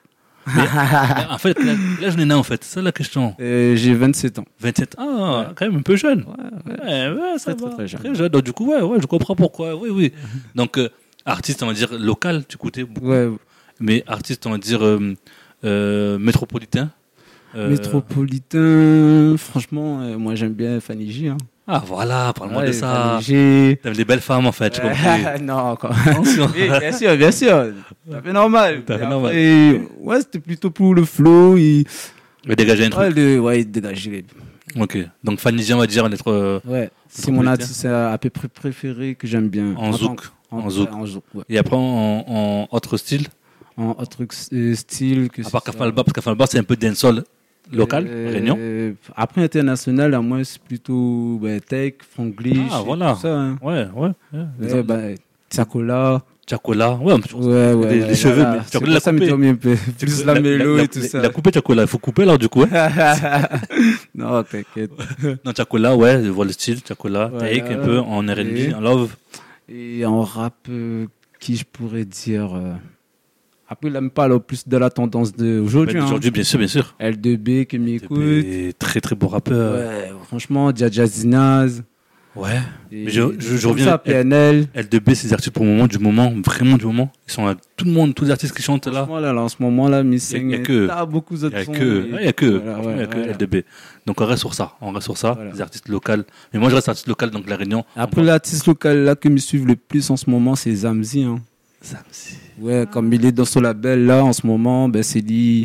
En fait, là, là, je né en fait. C'est ça la question. Euh, J'ai vingt-sept ans. vingt-sept. Ah, quand même un peu jeune. Ouais, ouais. Ouais, ouais, ça Très, va. très, très jeune. Très jeune. Donc, du coup, ouais, ouais, je comprends pourquoi. Oui, oui. Donc, euh, artiste, on va dire local, tu écoutais beaucoup. Ouais, Mais artiste, on va dire euh, euh, métropolitain. Euh, métropolitain, franchement, euh, moi j'aime bien Fanny J. Hein. Ah, voilà, parle-moi Ouais, de ça. Fanny J. T'aimes les belles femmes, en fait, j'ai compris. non, encore. Attention. Oui, bien sûr, bien sûr. Ça fait normal. Ça fait Et normal. après, ouais, c'était plutôt pour le flow. Il, Mais dégager un truc. ouais, le, ouais, il dégageait. Ok. Donc, Fanny J, on va dire, on est euh, Ouais, c'est mon Métropolitain. artiste à peu près préféré que j'aime bien. en tant zouk. que- En zouk. ouais, en zouk, ouais. Et après, en, en autre style, En autre euh, style que à c'est part ça. Kafalba, parce que Kafalba, c'est un peu dancehall local, Euh, Réunion. Après international, à moi c'est plutôt bah, tech, franglish, Ah, et voilà. tout ça. Hein. Ouais, ouais. ouais. Les Ouais, bah, Tsakola. Chacola, ouais, Ouais, ouais. les, ouais, les cheveux, voilà. mais C'est Chacola pour l'a ça me coupé. dormait un peu. Plus la mélo et tout Il ça. a coupé Chacola, il faut couper alors du coup. Hein. Non, t'inquiète. Non, Chacola, ouais, je vois le style, Chacola, Voilà. take un peu en R and B, Et- en love. Et en rap, euh, qui je pourrais dire euh, après, il n'aime pas le plus de la tendance d'aujourd'hui. Mais Hein. Aujourd'hui, bien sûr, bien sûr. L deux B qui m'écoute. Et très très beau rappeur. Ouais, franchement, Dja Zinaz. Ouais. Et Mais je- je- je comme reviens ça, à- P N L. L deux B, c'est des artistes pour le moment, du moment, vraiment du moment. Ils sont là, tout le monde, tous les artistes qui chantent là. Franchement, là, là, en ce moment, là, Missing, Y a- y a que- t'as beaucoup Il d'autres n'y a sons. que, et- ouais, y a que, Voilà, franchement, ouais, y a que voilà. L deux B. Donc on reste sur ça, on reste sur ça, Voilà. les artistes locaux. Mais moi je reste artiste local, donc La Réunion. Après, l'artiste local là, qui me suivent le plus en ce moment, c'est Zamzi. Hein. Ça, c'est- Ouais, comme il est dans son label là, en ce moment, ben, c'est lui.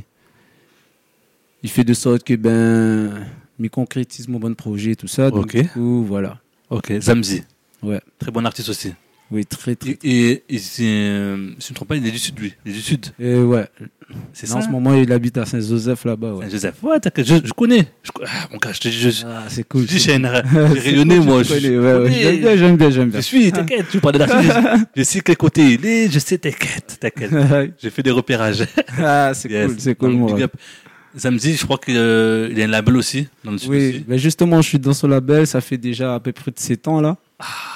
Il fait de sorte que, ben, il concrétise mon bon projet et tout ça. Donc, Ok. du coup, voilà. Ok, Zamzi. Ouais. Très bon artiste aussi. Oui, très, très. Et, et, et c'est, euh, si je ne me trompe pas, il est du sud, lui. Il est du sud. Et ouais. C'est Là, ça. en ce moment, il habite à Saint-Joseph là-bas. Ouais. Saint-Joseph. Ouais, t'inquiète, je, je connais. Je, co- ah, mon gars, je te dis, je, Ah, c'est je cool. dis, c'est j'ai une- cool. j'ai rayonné, C'est moi. cool, Je, je connais, je ouais, ouais. connais. J'aime bien, j'aime bien, j'aime Je bien. suis, t'inquiète, tu parles d'artiste. je, je sais quel côté il est, je sais, t'inquiète, t'inquiète. J'ai fait des repérages. Ah, c'est Yes. cool, c'est cool, Donc, moi. big up. Zamzi, je crois qu'il euh, il a un label aussi, dans le sud Oui, aussi. ben justement, je suis dans son label, ça fait déjà à peu près de sept ans là.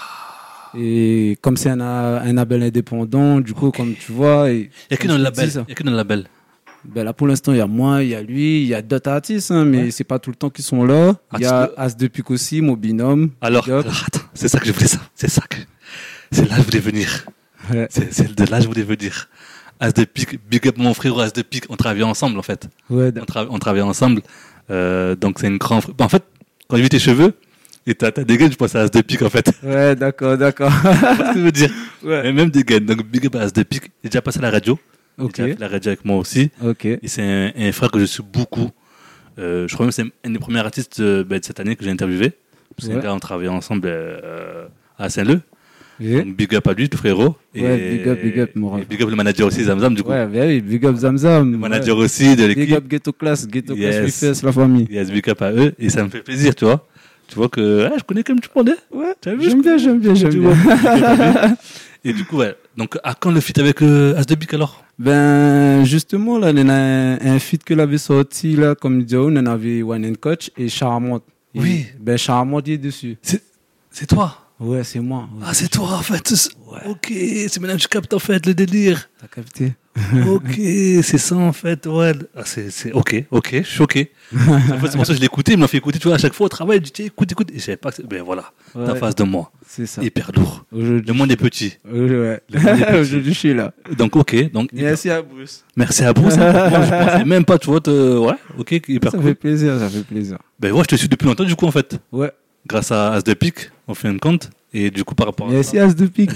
Et comme c'est un, un label indépendant, du coup, comme tu vois, et, Il n'y a que comme dans le je te label. dis, ça. Il y a que dans le label. Ben là, pour l'instant, il y a moi, il y a lui, il y a d'autres artistes, hein, mais Ouais. c'est pas tout le temps qu'ils sont là. Il y a Artiste- As de Pique aussi, mon binôme. Alors, Big up. alors, attends, c'est ça que je voulais ça. C'est ça que. C'est là que je voulais venir. Ouais. C'est c'est de là que je voulais venir. As de pique, big up mon frère, As de pique. On travaillait ensemble en fait. Ouais, On, d'accord. tra- on travaillait ensemble. Euh, donc c'est une grande. En fait, quand j'ai vu tes cheveux et ta, ta dégaine, je pensais à As de pique en fait. Ouais, d'accord, d'accord. C'est ce que je veux dire. Ouais. Mais même dégaine. Donc big up à As de pique. J'ai déjà passé à la radio. Ok, Il a fait la radio avec moi aussi. ok. Et c'est un, un frère que je suis beaucoup. Euh, je crois même que c'est un des premiers artistes euh, ben, de cette année que j'ai interviewé. C'est Ouais. un gars, on travaillait ensemble euh, à Saint-Leu. Et- Donc big up à lui, tout frérot. Ouais, big up, big up, mon ref. et big up le manager aussi, Zamzam, du coup. Ouais, ben oui, big up Zamzam. Le manager Ouais. aussi de Big l'équipe. up Ghetto Class, Ghetto Yes. Class, Refest, la famille. Yes, big up à eux. Et ça me fait plaisir, tu vois. Tu vois que ah, je connais comme tu demandais. Ouais, T'as vu, j'aime je bien, j'aime bien, j'aime Tu bien. vois. Et du coup, ouais. Donc, à quand le feat avec euh, As de Bic alors? Ben, justement, là, il y en a un, un feat que l'avait sorti, là, comme dit, on en avait One and Coach et Charmante. Et, Oui. Ben, Charmante, il est dessus. C'est c'est toi. Ouais, c'est moi. Ouais. Ah, c'est toi en fait. C'est- Ok, c'est maintenant que je capte en fait le délire. T'as capté? Ok, c'est ça en fait, ouais. Ah, c'est, c'est, ok, ok, je suis choqué. En fait, c'est pour ça que je l'ai écouté, il me l'a fait écouter, tu vois, à chaque fois au travail, je dis, tiens, écoute, écoute. Et je savais pas que c'est- ben voilà, Ouais. t'es en face de moi. C'est ça. Hyper lourd. Le Aujourd'hui, monde est petit. ouais. monde est petit. Aujourd'hui, je suis là. Donc, ok, donc, hyper- Merci à Bruce. merci à Bruce. hein. Moi, je pensais même pas, tu vois, te... ouais, ok, hyper Ça cool. fait plaisir, ça fait plaisir. Ben ouais, je te suis depuis longtemps, du coup, en fait. Ouais. Grâce à As de Pique, on fait un compte. Et du coup, par rapport à Merci ça, As de Pique.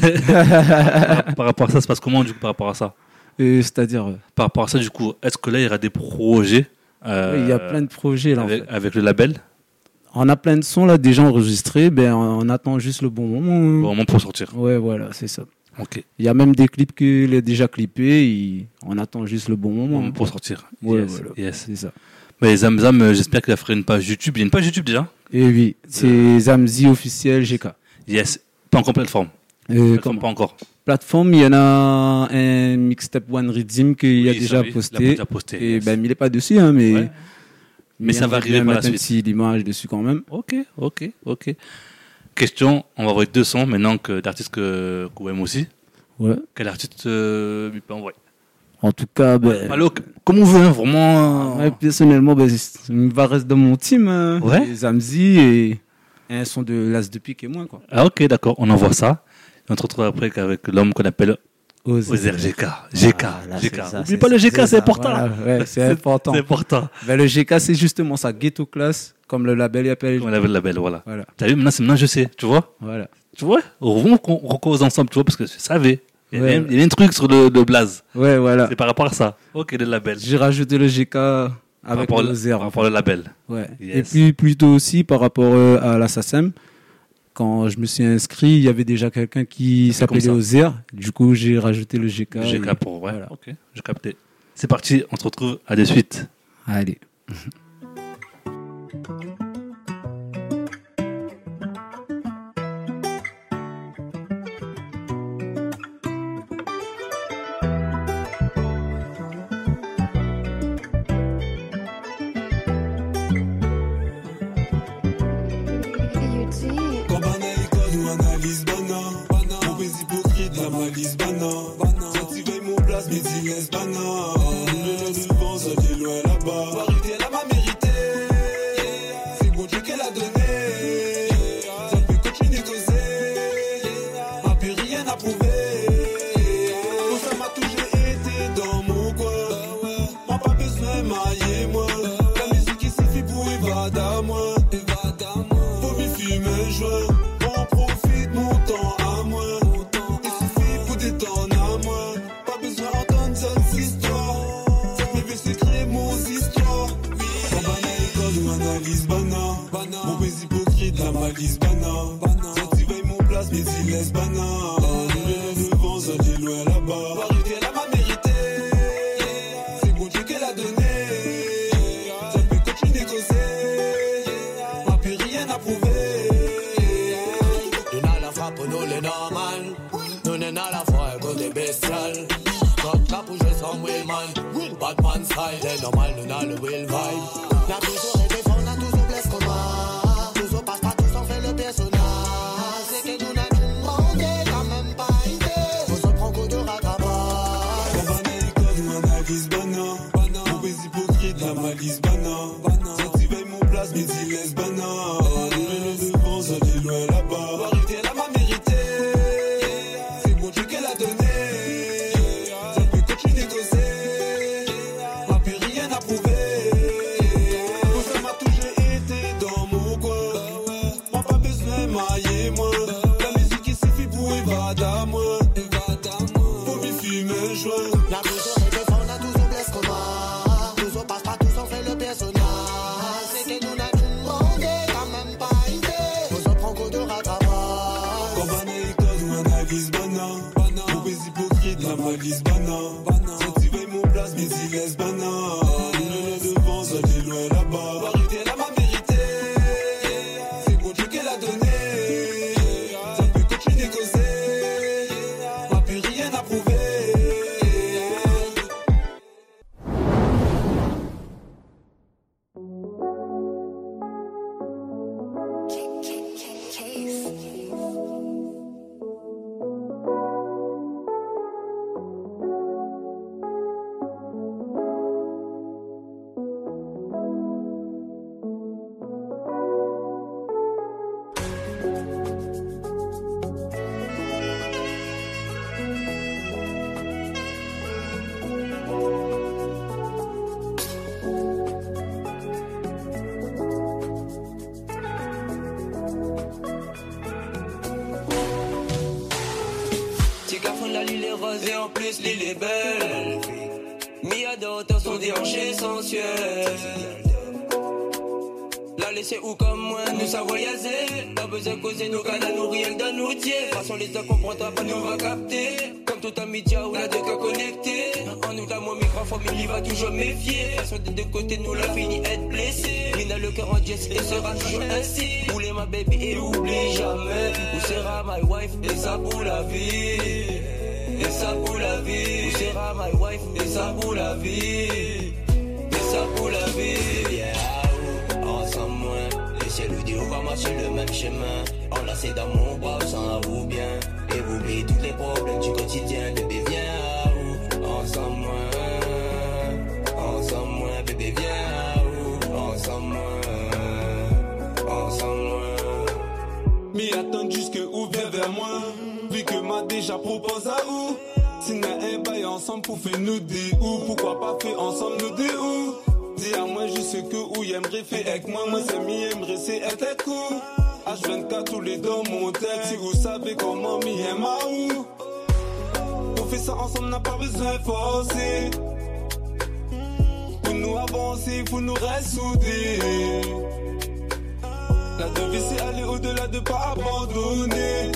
par, par rapport à ça, ça se passe comment, du coup, par rapport à ça? Et c'est-à-dire, euh, Par rapport à ça, du coup, est-ce que là, il y aura des projets euh, ouais, il y a plein de projets, là, en avec, fait. avec le label? On a plein de sons, là, déjà enregistrés. Ben, on, on attend juste le bon moment. Bon, moment pour sortir. Ouais, voilà, c'est ça. Ok. Il y a même des clips qu'il est déjà clippé. Il... On attend juste le bon moment. Bon, pour sortir. Ouais, yes. voilà. yes. C'est ça. Mais Zamzam, euh, j'espère qu'il a fait une page YouTube. Il y a une page YouTube déjà. Et oui, c'est Zamzi officiel G K. Yes. Pas encore plateforme. Euh, Plateforme, pas encore. Plateforme, il y en a un mixtape One Rhythm qu'il Oui, a ça, déjà oui, posté. il l'a déjà posté, Et yes. ben, il n'est pas dessus, hein, mais. Ouais. Mais ça va arriver bien par la mettre un suite. petit image dessus quand même. Ok, ok, ok. Question, on va envoyer deux sons maintenant que d'artistes que qu'on aime aussi. Ouais. Quel artiste euh, il peut envoyer? En tout cas, ben. Alors, comme on veut, hein, vraiment. Ouais, personnellement, ben, il va rester dans mon team. Hein. Ouais. Et Zamzi et un son de L'As de Pique et moi, quoi. Ah ok, d'accord, on envoie ça. On se retrouve après avec l'homme qu'on appelle Ozer G K. G K. Voilà, G K. c'est ça, Oublie c'est pas le ça, G K, c'est ça. important. Voilà, ouais, c'est important. C'est important. Ben, le G K, c'est justement ça, Ghetto Class, comme le label il appelle. Comme on avait le label, voilà. Voilà. T'as vu, maintenant, c'est- maintenant je sais, tu vois. Voilà. Tu vois, on on cause ensemble, tu vois, parce que je savais. Il y Ouais. avait il y avait un truc sur le, le blaze. Ouais, voilà. C'est par rapport à ça. Ok, le label. J'ai rajouté le G K Par avec rapport, le au- Ozer. par rapport au label. Ouais. Yes. Et puis plutôt aussi par rapport euh, à la SACEM, quand je me suis inscrit, il y avait déjà quelqu'un qui C'est comme s'appelait ça. Ozer. Du coup, j'ai rajouté le G K. G K et- pour, ouais. Voilà. Ok, j'ai capté. C'est parti, on se retrouve à de suite. Allez. Quand Bana école ou analyse Bana, mauvais hypocrite, la malice Bana. Quand tu veilles mon place, mais dis laisse Bana. Le devant, ça dit loin là-bas. Arrêtez, elle a pas mérité. C'est bon Dieu qu'elle a donné. Ça peut continuer causer. Ma paix, rien à prouver. Mon ça m'a toujours été dans mon coin. M'a pas besoin de mailler, moi. La musique il suffit pour évader à moi. Faut m'y fumer, joint. On profite mon temps à moi. Il suffit pour détendre à moi. Pas besoin d'entendre cette histoire. Cette bébé secret, mon histoire. Quand Bana école ou analyse Bana. Mauvais hypocrite, la malice Bana. Quand tu veilles mon place, mais dis laisse Bana. Le devant, ça dit loin là-bas. Arrêtez, elle a pas mérité. C'est bon Dieu qu'elle a donné. Ça peut continuer causer. Ma paix, rien à prouver. Nous n'a la frappe, nous les normal. Nous n'a la foi, côté bestial. Top cap ou je sens Willman. Batman style, c'est normal, nous n'a le Will vibe. N'a toujours été fort, n'a toujours blessé comme moi. Toujours passe pas, tous on fait le personnage. C'est que nous n'a demandé quand même pas idée. On se prend coup de rattrapage. Quand Bana école ou analyse Bana. Mauvais hypocrite, la malice Bana. Quand tu veilles mon place, mais dis laisse Bana. Le devant, ça dit loin là-bas. Arrêtez, elle a pas mérité. C'est bon Dieu qu'elle a donné. Ça peut continuer causer. Ma paix, rien à prouver. Moi, ça m'a toujours été dans mon coin. M'a pas besoin de mailler, moi. La musique il suffit pour évader à moi. Faut m'y fumer, joint. N'a toujours été fort, n'a toujours blessé comme moi. Toujours passe pas, tous on fait le personnage. C'est que nous n'a demandé quand même pas idée. On se prend coup de rattrapage. Quand Bana école ou analyse Bana. Mauvais hypocrite, la malice Bana. Quand tu veilles mon place, mais dis laisse Bana. Le devant, ça dit loin là-bas. Arrêtez, elle a pas mérité. C'est bon Dieu qu'elle a donné. Ça peut continuer causer. Ma paix, rien à prouver. Petit garçon, la l'île est rose et en plus l'île est belle. Mia d'autres sont déhanchés sensuels. La laissé où comme moi, nous ça voyager. Pas besoin de causer nos canaux, nous réels dans nos tiers. De toute façon, les temps comprendra pas, nous va capter. Comme tout un média, on a deux cas connectés. En nous, là, mon microphone, il va toujours méfier. De toute façon, des deux côtés, nous l'a fini être blessé. Il a le cœur en dièse et sera toujours ainsi. Oulez ma baby et oublie jamais. Où sera my wife et ça pour la vie. Et ça pour la vie. Où sera my wife et ça pour la vie. Et ça pour la vie. Yeah, ensemble moins. Laissez le dire, on va marcher le même chemin. Enlacé dans mon bras, sans vous bien. Et vous oubliez tous les problèmes du quotidien. Bébé viens, ensemble moins. Ensemble moins, bébé viens, ensemble moins. Ensemble moins. Mais attends jusque où viens vers moi. Vu que m'a déjà propose à où. Si n'a un bail ensemble pour faire nous des où. Pourquoi pas faire ensemble nous des où. Dis à moi juste que où y'aimerait faire avec moi. Moi c'est mi aimerait c'est être cool. H vingt-quatre tous les dans mon tête. Si vous savez comment mi aime à où. Pour faire ça ensemble n'a pas besoin de forcer. Pour nous avancer, faut nous rester soudés. La devise c'est aller au-delà de pas abandonner.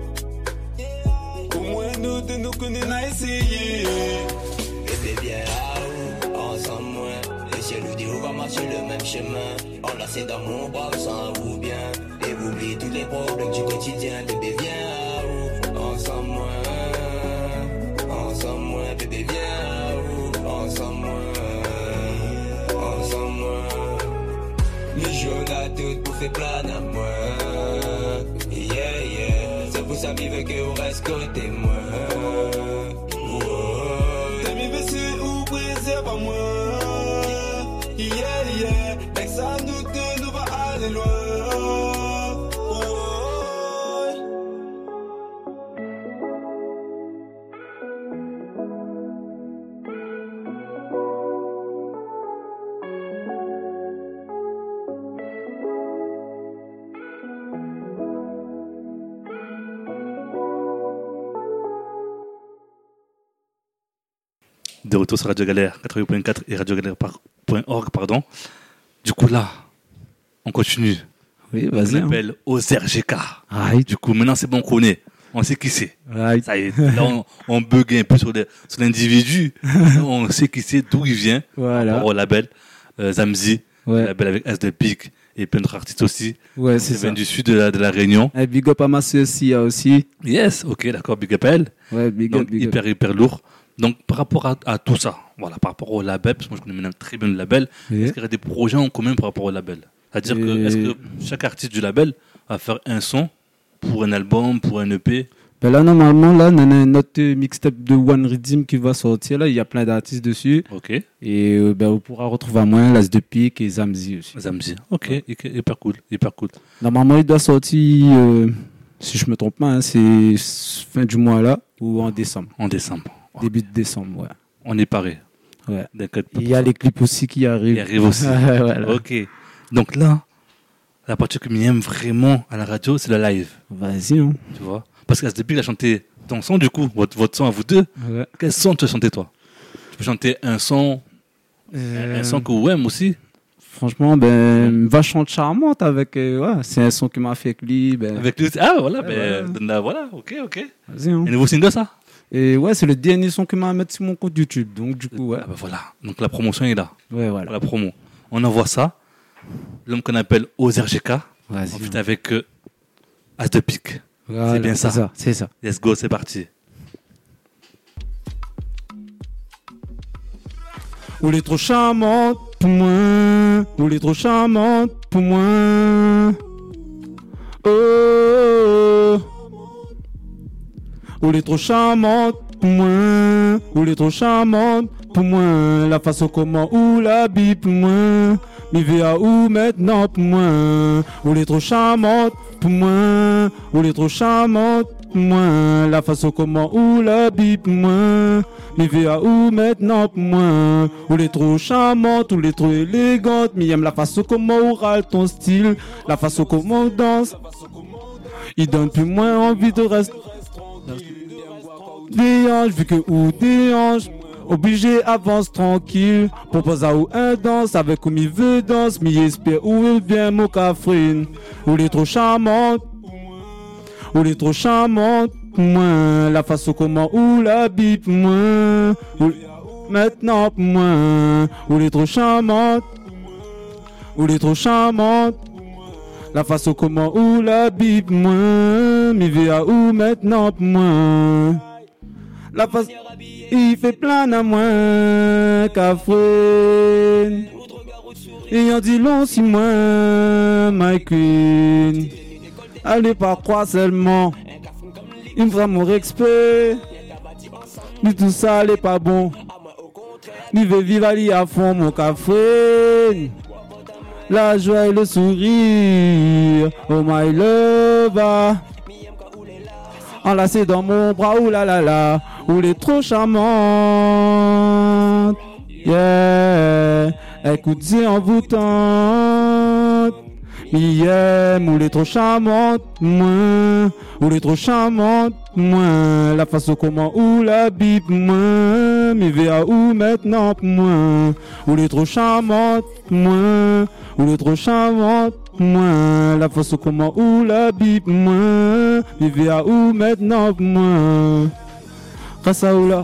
Au moins nous de nous connaître à essayer. Bébé viens, ensemble moins. Laissez le dire, on va marcher le même chemin. Enlacé dans mon bras, sans vous bien. Et vous oubliez tous les problèmes du quotidien. Bébé viens, ensemble moins. Ensemble moins, bébé viens, ensemble moins. Ensemble moins. Les jours là, tout pour faire plan à moi. Yeah, yeah. C'est pour ça vivre que vous restez côté moi. Oh. T'as mis baisser ou briser par moi. Yeah, yeah. Avec ça, nous deux, nous va aller loin. Oh. De retour sur Radio Galère quatre-vingts point quatre et radio galère point org, pardon. Du coup, là, on continue. Oui, vas-y. On appelle hein. Ozer G K. Aïe. Du coup, maintenant, c'est bon, on connaît. On sait qui c'est. Aïe. Ça y est, là, on, on bug un peu sur, les, sur l'individu. On sait qui c'est, d'où il vient. Voilà. Au label euh, Zamzi, Ouais. label avec S de Pic et plein d'autres artistes aussi. Ouais, c'est Qui ça. viennent du sud de la, de la Réunion. Eh, big up à ma sœur Sia aussi. Yes, ok, d'accord, big up à elle. Ouais, big Donc, up, big up. hyper, hyper lourd. Donc, par rapport à, à tout ça, voilà, par rapport au label, parce que moi je connais maintenant très bien le label, Oui. est-ce qu'il y a des projets en commun par rapport au label? C'est-à-dire que, Et- est-ce que chaque artiste du label va faire un son pour un album, pour un E P? Ben là, normalement, là, on a notre mixtape de One Rhythm qui va sortir. Là, il y a plein d'artistes dessus. Ok. Et euh, ben, on pourra retrouver à moins L'As de Pique et Zamzi aussi. Zamzi. Ok, hyper hyper cool, hyper cool. Normalement, il doit sortir, euh, si je me trompe pas, hein, c'est fin du mois là ou en décembre. En décembre. Début de décembre, ouais. On est paré. Ouais. D'accord. Il y a les clips aussi qui arrivent. Il arrive aussi. Voilà. Ok. Donc là, la partie que j'aime vraiment à la radio, c'est le live. Vas-y, hein. Tu vois? Parce qu'à ce début, il a chanté ton son, du coup, votre, votre son à vous deux. Ouais. Quel son tu as chanté, toi? Tu peux chanter un son, Euh, un son que vous aimez aussi. Franchement, ben, vachement charmante avec. euh, ouais, c'est un son qui m'a fait avec lui. Ben, Avec lui. Ah, voilà, Ouais, ben, ouais. donne la- voilà, ok, ok. vas-y, hein. Un nouveau single, ça? Et ouais, c'est le dernier son que m'a mettre sur mon compte YouTube. Donc, du coup, ouais. Ah, ben voilà. Donc la promotion est là. Ouais, Pour voilà. la promo. On envoie ça. L'homme qu'on appelle Ozer G K. Vas-y. Ensuite, avec euh, As de Pique. Voilà, c'est bien ça. C'est ça, c'est ça. Let's go, c'est parti. Vous est trop charmante pour moi. Vous est trop charmante pour moi. Oh. Vous est trop charmante pour moi. Vous est trop charmante pour moi. La façon comment ou la vie pour moi. Mais via où maintenant pour moi. Vous est trop charmante pour moi. Vous est trop charmante pour moi. La façon comment ou la vie pour moi. Mais via où maintenant pour moi. Vous est trop charmante, vous est trop élégante. Mais aime la façon comment on râle ton style. La façon comment on danse. Il donne plus moins envie de rester. Des hanches, vu que ou des hanches. Obligé, avance tranquille. Propose à ou un danse avec ou mi veut danse. Mi espère où il vient, mon cafrine. Ou les trop charmante. Ou les trop charmante. Moins la façon comment ou la bip. Moins. Ou... Maintenant, moins. Ou les trop charmante. Ou les trop charmante. La façon comment ou la bip. Moins. Mi via ou maintenant, moins. La face, il fait plein à moins, café. Et on dit long si moins, my queen. Allez pas croire seulement, il me fera mon respect. Mais tout ça, allez pas bon. Il veut vivre aller à fond, mon café. La joie et le sourire, oh my lover. Enlacé dans mon bras, ouh là là là, où les trop charmante, yeah, écoutez en vous tente, yeah, où les trop charmante, moins, où les trop charmante, moins, la façon comment ou la bip, moins, mais vers où maintenant, moins, où les trop charmante, moins, où les trop charmante, moins, la façon comment ou la bip, moins, vivez à où maintenant, moins. Reste à où là?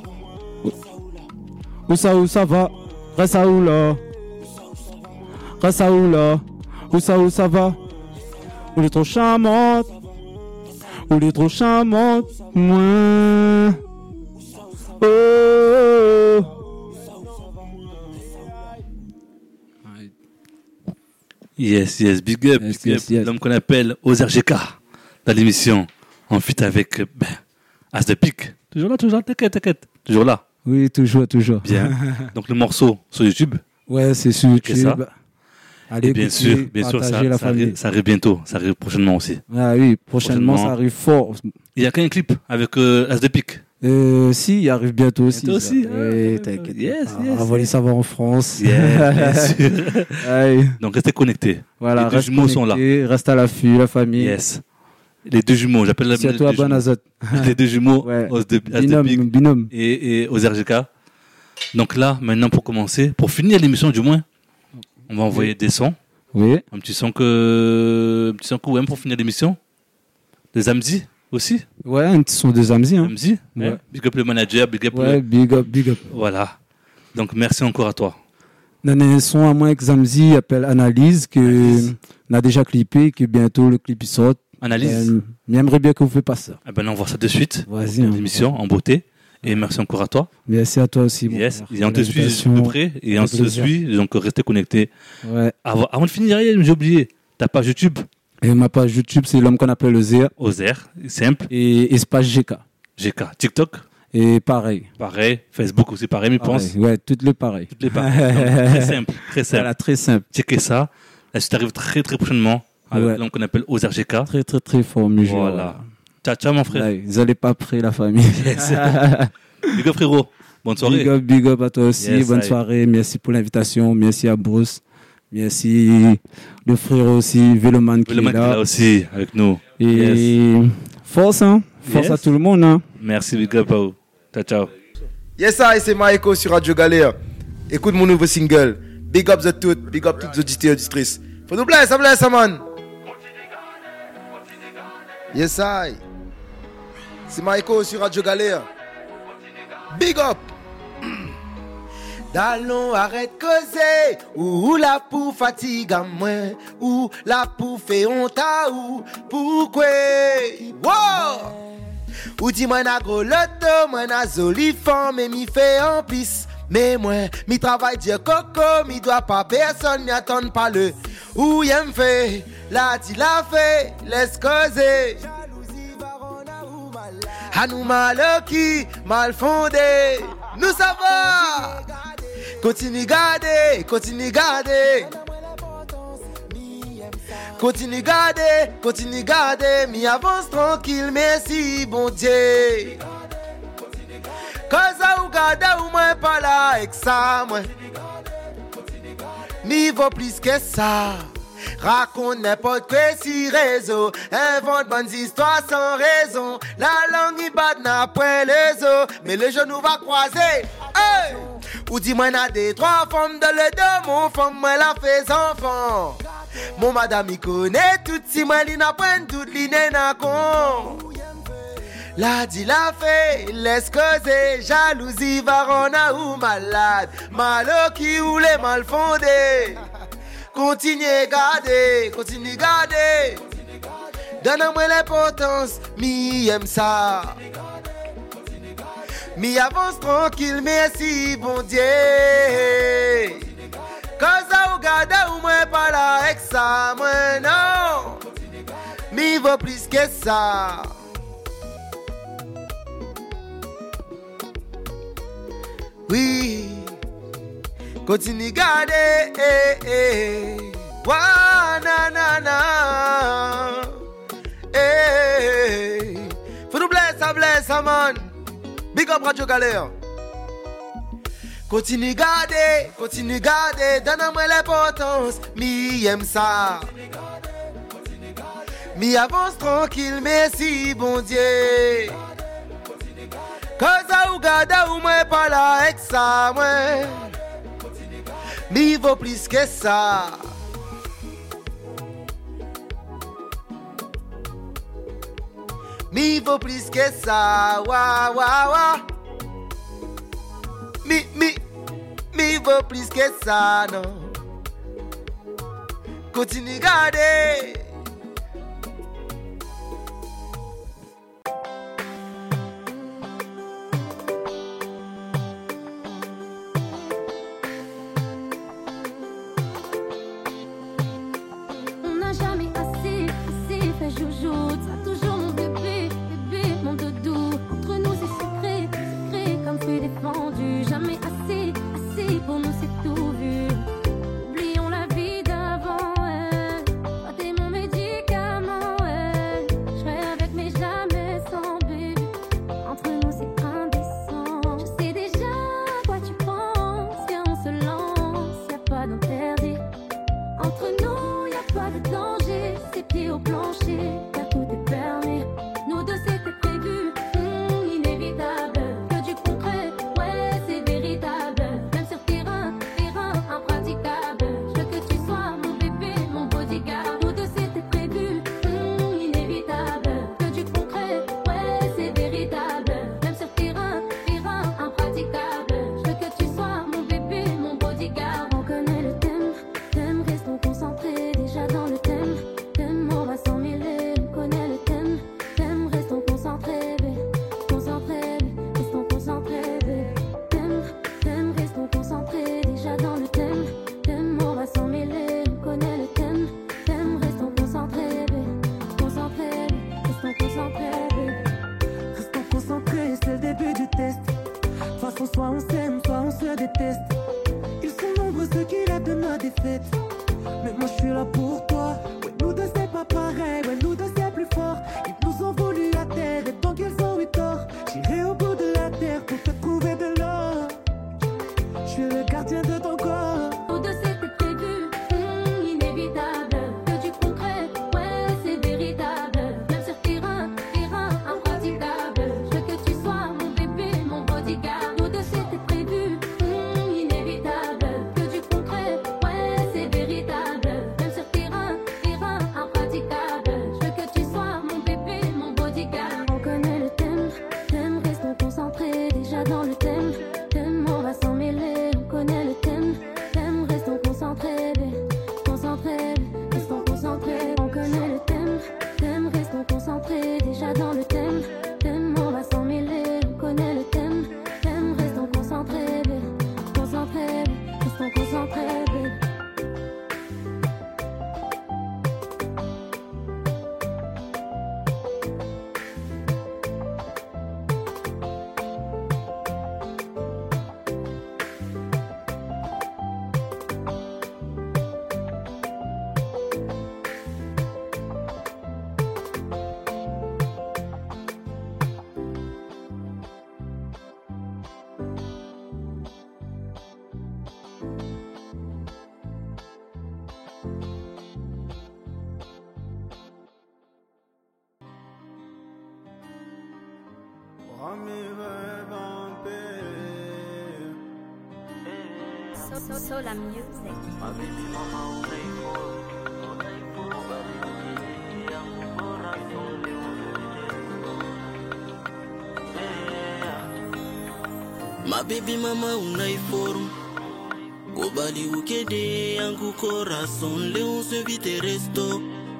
Où ça, où ça va? Reste à où là? Reste à où là? Où ça, où ça va? Où les trop charmante? Où les trop charmante, moins. Oh, oh, oh. Yes, yes, big up, Yes, big yes, up. yes. L'homme qu'on appelle Ozer G K dans l'émission. En fit avec ben, As de Pique. Toujours là, toujours là, t'inquiète, t'inquiète. Toujours là. Oui, toujours, toujours. Bien. Donc le morceau sur YouTube. Ouais, c'est sur Ok, ça. YouTube. Allez, Et bien écoutez, sûr, bien sûr, partagez ça, la ça, famille. arrive, ça arrive bientôt. Ça arrive prochainement aussi. Ah oui, prochainement, Prochainement. ça arrive fort. Il y a qu'un clip avec euh, As de Pique. Euh, si, il arrive bientôt aussi. Bientôt ça. aussi, Oui, ah, t'inquiète. yes, pas. yes, On va les savoir en France. Yeah, bien sûr. Aïe. Donc restez connectés. Voilà, Les deux reste jumeaux sont là. connecté, reste à l'affût, la famille. Yes. Les deux jumeaux, j'appelle la C'est à les toi, deux bonne jumeaux. azote. Les deux jumeaux, Ouais. As de, As de Binôme, Pique binôme. et, et Ozer G K. Donc là, maintenant pour commencer, pour finir l'émission du moins, on va envoyer des sons. Oui. Un petit son que, un petit son que ouais, pour finir l'émission. Des Amzi aussi. Ouais, un petit son des Amzi. Hein. Amzi. Ouais. Ouais. Big up le manager, big up Ouais, le... big up, big up. Voilà. Donc merci encore à toi. On a un son à moi avec Zamzi, appelle Analyse, que Analyse. on a déjà clippé, que bientôt le clip il sort. Analyse. Euh, J'aimerais bien que vous fassiez pas ça. Eh ben on voit ça de suite. Vas-y. Hein. L'émission en beauté. Et merci encore à toi. Merci à toi aussi. mon Yes. frère, Et on pour te suit l'invitation. de près. Et on Avec se plaisir. suit. Donc restez connectés. Ouais. Avant, avant de finir, j'ai oublié. Ta page YouTube, Et ma page YouTube, c'est l'homme qu'on appelle le Zéa. Ozer, simple. Et espace G K. G K. TikTok, Et pareil. pareil. Facebook aussi, pareil, mais pense. Pareil. Ouais, toutes les pareils. Toutes les pareils. Donc, très simple. Très simple. Voilà, très simple. Checkez ça. La suite arrive très très prochainement avec Ouais. l'homme qu'on appelle Ozer G K. Très, très, très fort, Mujo. Voilà. Ciao, ciao mon frère. Ouais, vous n'allez pas près, la famille. Yes. Big up frérot. Bonne soirée. Big up, big up à toi aussi. Yes, Bonne aye. soirée. Merci pour l'invitation. Merci à Bruce. Merci le frère aussi, Véloman qui Le est mec est là. là aussi avec nous. Et Yes. force, hein. Force Yes. à tout le monde, hein. Merci big up à vous. Ciao, ciao. Yes, I, c'est Maïko sur Radio Galère. Écoute mon nouveau single. Big up the toutes, big up toutes les auditeurs et auditrices. Faut nous blesse, ça blesse, man. Yes, I. C'est Maïko sur Radio Galère. Big up. Dallons, arrête causer. Ou la pour fatigue à moi. Ou la pour fait honte à ou. Pourquoi? Wow! Ou dis moi na gros loto, moi na joli femme, mais mi fait en pisse. Mais moi, mi travail dire coco, mi doit pas personne, mi attend pas le. Ou y'aime fait, la ti la fait, laisse causer. À nous mal qui, mal fondé, nous ça va. Continue garder, continue garder. Continue garder, continue garder, mi avance tranquille, merci bon Dieu. Cause ou garde ou moins pas là avec ça, moi. Mi vaut plus que ça. Raconte n'importe quoi si réseau. Invente bonnes histoires sans raison. La langue y bat n'a point les os. Mais le genou va croiser. Hey! Ou dis-moi n'a des trois femmes dans le dos. Mon femme moi la fait enfant. Mon madame y connaît tout si moi li n'a point toute li n'a con. La dit la fait, laisse causer, jalousie va rendre ou malade. Malo qui ou les mal fondés. Continuez garder, continuez garder. Donne-moi l'importance, mi aime ça. Mi avance tranquille, merci bon Dieu. Cause ça ou garde ou moi pas là avec ça, moi non. Mi vaut plus que ça. Oui, continue garder, eh, eh, wa na na na, eh, faut nous blesser, ça blesse, man. Big up Radio Galère. Continue garder, continue garder, donne-moi l'importance, mi aime ça. Mi avance tranquille, merci bon Dieu. Cause ça ou garde ou moi pas là avec ça, moi. Mi vaut plus que ça. Mi vaut plus que ça, wa wa wa. Mi mi mi vaut plus que ça, non. Continue garder. Joujou, t'as toujours mon bébé, bébé, mon doudou. Entre nous c'est secret, secret comme feu défendu. Jamais assez, assez pour nous c'est tout vu. Oublions la vie d'avant, ouais. Toi t'es mon médicament, ouais. Je serai avec mais jamais sans bébé. Entre nous c'est indécent. Je sais déjà à quoi tu penses. Viens on se lance, y'a pas d'interdit. Entre nous y'a pas de danger. Ses pieds au plancher. Soit on s'aime, soit on se déteste. Ils sont nombreux ceux qui rêvent de ma défaite. Mais moi je suis là pour toi. Ouais, nous deux c'est pas pareil, ouais, nous deux c'est plus fort. Ils nous ont voulu à terre et tant qu'ils ont eu tort, j'irai au bout de la terre pour te trouver de l'or. Je suis le gardien de ton corps. Nous deux c'était prévu, hum, inévitable. Que du concret, ouais c'est véritable. Même sur terrain, terrain impraticable. Je veux que tu sois mon bébé, mon bodyguard. Même sur Sola Music. Ma baby mama unaifo, unaifo, bali ukijiji yangu bora sonde Ma baby mama unaiform Kobali ukede yangu corazon Leo se vite resto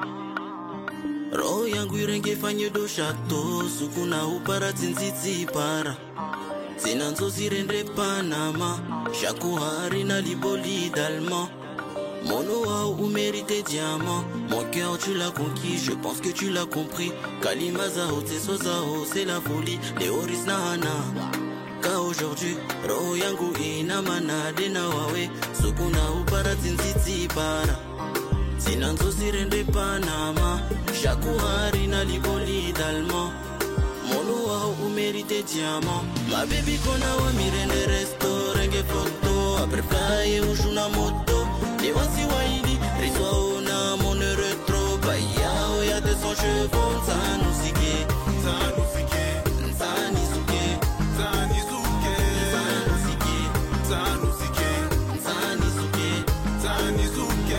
Roho yangu irenge fanye do chateau Sukuna upara tinziti para Sina nzozi rendre Panama Chaque hari na liboli d'allemand Mono wow ou mérité diamant Mon cœur tu l'as conquis, je pense que tu l'as compris Kalimazao, c'est Sozao, c'est la folie Les Horis Nahana Ka aujourd'hui, roho yangu ina manade na wawe Sukuna upara tinziti para Sina nzozi rendre Panama Chaque hari na liboli d'allemand Mono wow ou mérité diamant Ma baby kona wa mirende resto Renge photo Après fly ou juna moto Ni wasi waili Rizwa ona mon retro Baya oya de son chevaux Nzanu sike Nzanu sike Nzani suke Nzani suke Nzanu sike Nzanu sike Nzani suke Nzani suke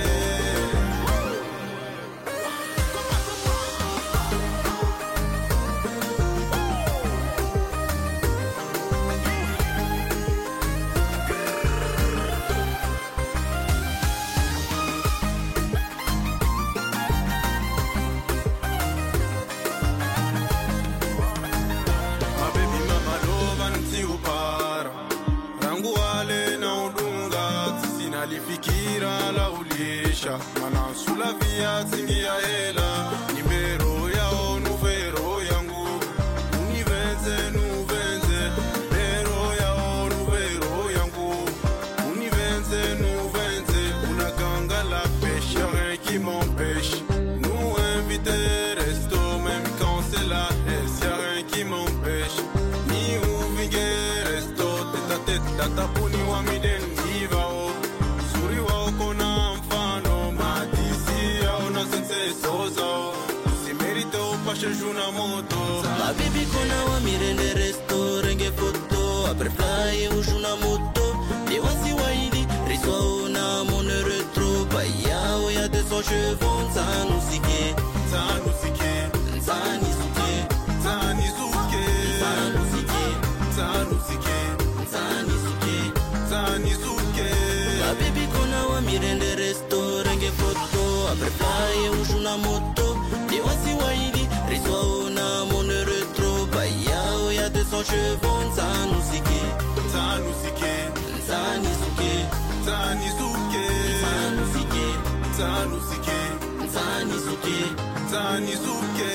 Fikira la ulisha Mana sula via zingia hela Nimero yao nuvero yangu Univenze nuvenze Nimero yao nuvero yangu Univenze nuvenze Unaganga la pêche Rien qui m'empêche Nous inviter resto Même quand c'est la haisse Y'a rien qui m'empêche Ni ouvige resto Tête à tête Tata puni wa miden Niva o Ma baby kona wa mirende resto Renge photo Après fly ou juna moto Ni wasi waili Rizwa ona mon retro Baya oya de son chevaux Nzanu sike Nzanu sike Nzani suke Nzani suke Nzanu sike Nzanu sike Nzani suke Nzani suke Ma baby kona wa mirende resto Renge photo Après fly ou juna moto Ni wasi waili Rizwa ona mon retro Baya oya de son chevaux Nzanu sike Nzanu sike Nzani suke Nzani suke Nzanu sike Nzanu sike Nzani suke Nzani suke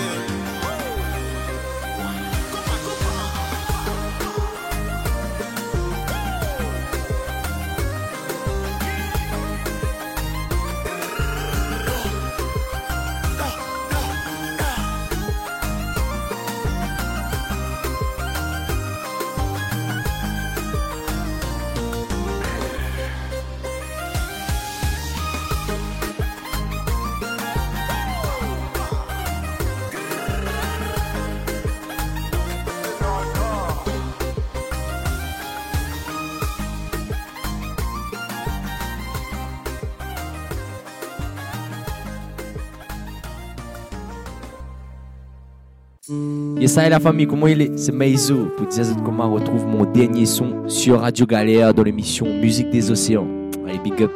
Et ça est la famille, comment il est? C'est Meizo pour dire comment on retrouve mon dernier son sur Radio Galère dans l'émission Musique des Océans. Allez, big up.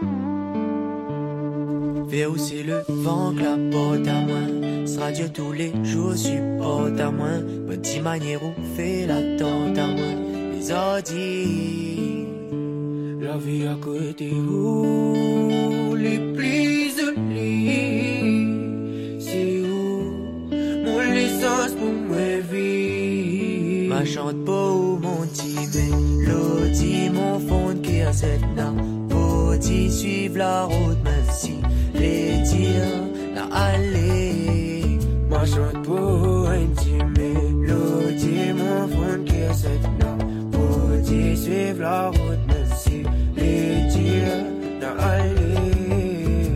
Fais aussi le vent que la porte à moi. Sera Dieu tous les jours, supporte à moi. Petit manière où fait l'attente à moi. Les ordis. La vie à côté où les plis de lit. C'est où mon licence pour me vivre. Ma chante pour mon petit mélodie. Mon fond qui a cette nappe. Pour t'y suivre la route, même si les dire la aller. Ma chante pour un petit mélodie. Mon fond qui a cette nappe. Pour t'y suivre la route, même si les dire la aller.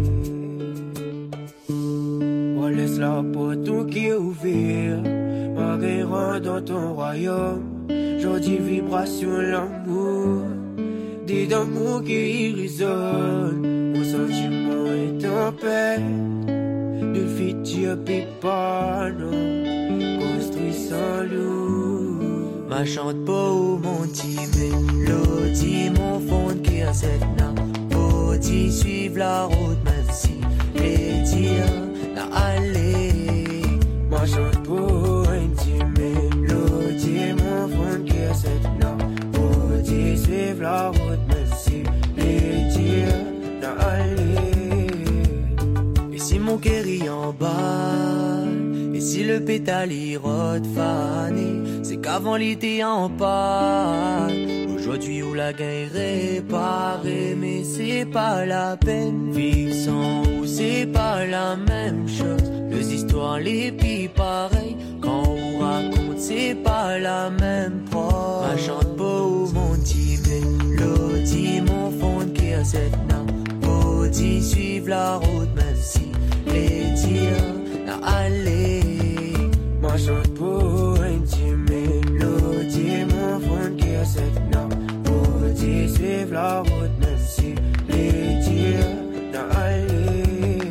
On laisse la porte tout qui est ouverte. Marguerite dans ton royaume. Jour de vibration, l'amour. Des d'amour qui résonnent, mon sentiment est en paix. Le futur pas non, construit sans loup. Ma chante pas où mon timé, l'audi mon fond qui a cette nappe. L'audi suivre la route même si les dire la aller. Ma chante pas intimé, l'audi mon fond qui a cette nappe. L'audi suivre la route même si les dire la aller. Et si mon cœur y en bas, et si le pétale y rôde fané, c'est qu'avant l'été en panne. Aujourd'hui où la guerre est réparée, mais c'est pas la peine. Vivre sans ou c'est pas la même chose. Les histoires les pis pareilles, quand on raconte c'est pas la même prose. Ma chante beau mon timé, l'audi mon fond qui a cette nappe. L'audi suivre la route même si les dire la aller. Ma chante beau intimé, l'audi mon fond qui a cette nappe. L'audi suivre la route même si les dire la aller.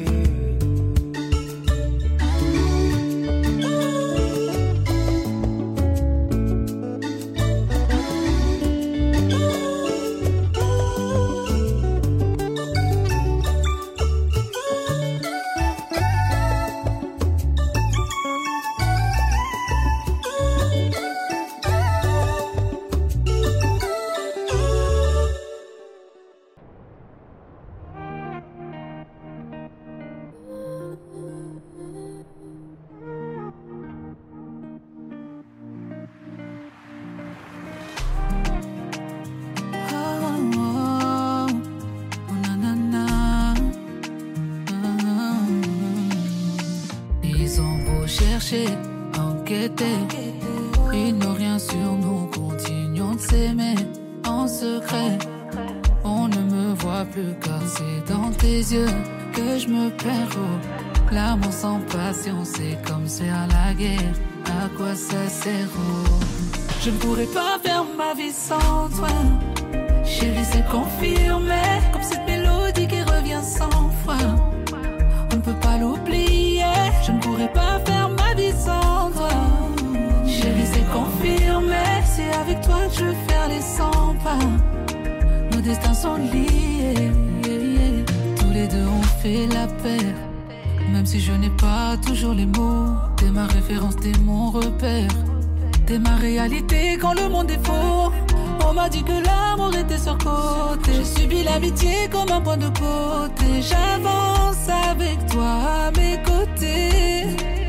Enquêter, ils n'ont rien sur nous, continuons de s'aimer en secret. On ne me voit plus car c'est dans tes yeux que je me perds. Oh, l'amour sans passion, c'est comme se faire la guerre. À quoi ça sert? Oh, je ne pourrais pas faire ma vie sans toi. Chérie, c'est confirmé, comme cette mélodie qui revient sans fois. On ne peut pas l'oublier, je ne pourrais pas faire ma vie sans toi. Chérie, c'est confirmé, c'est avec toi que je veux faire les cent pas. Nos destins sont liés, tous les deux on fait la paire. Même si je n'ai pas toujours les mots, t'es ma référence, t'es mon repère. T'es ma réalité quand le monde est faux. On m'a dit que l'amour était surcoté. J'ai subi l'amitié comme un point de côté. J'avance avec toi à mes côtés.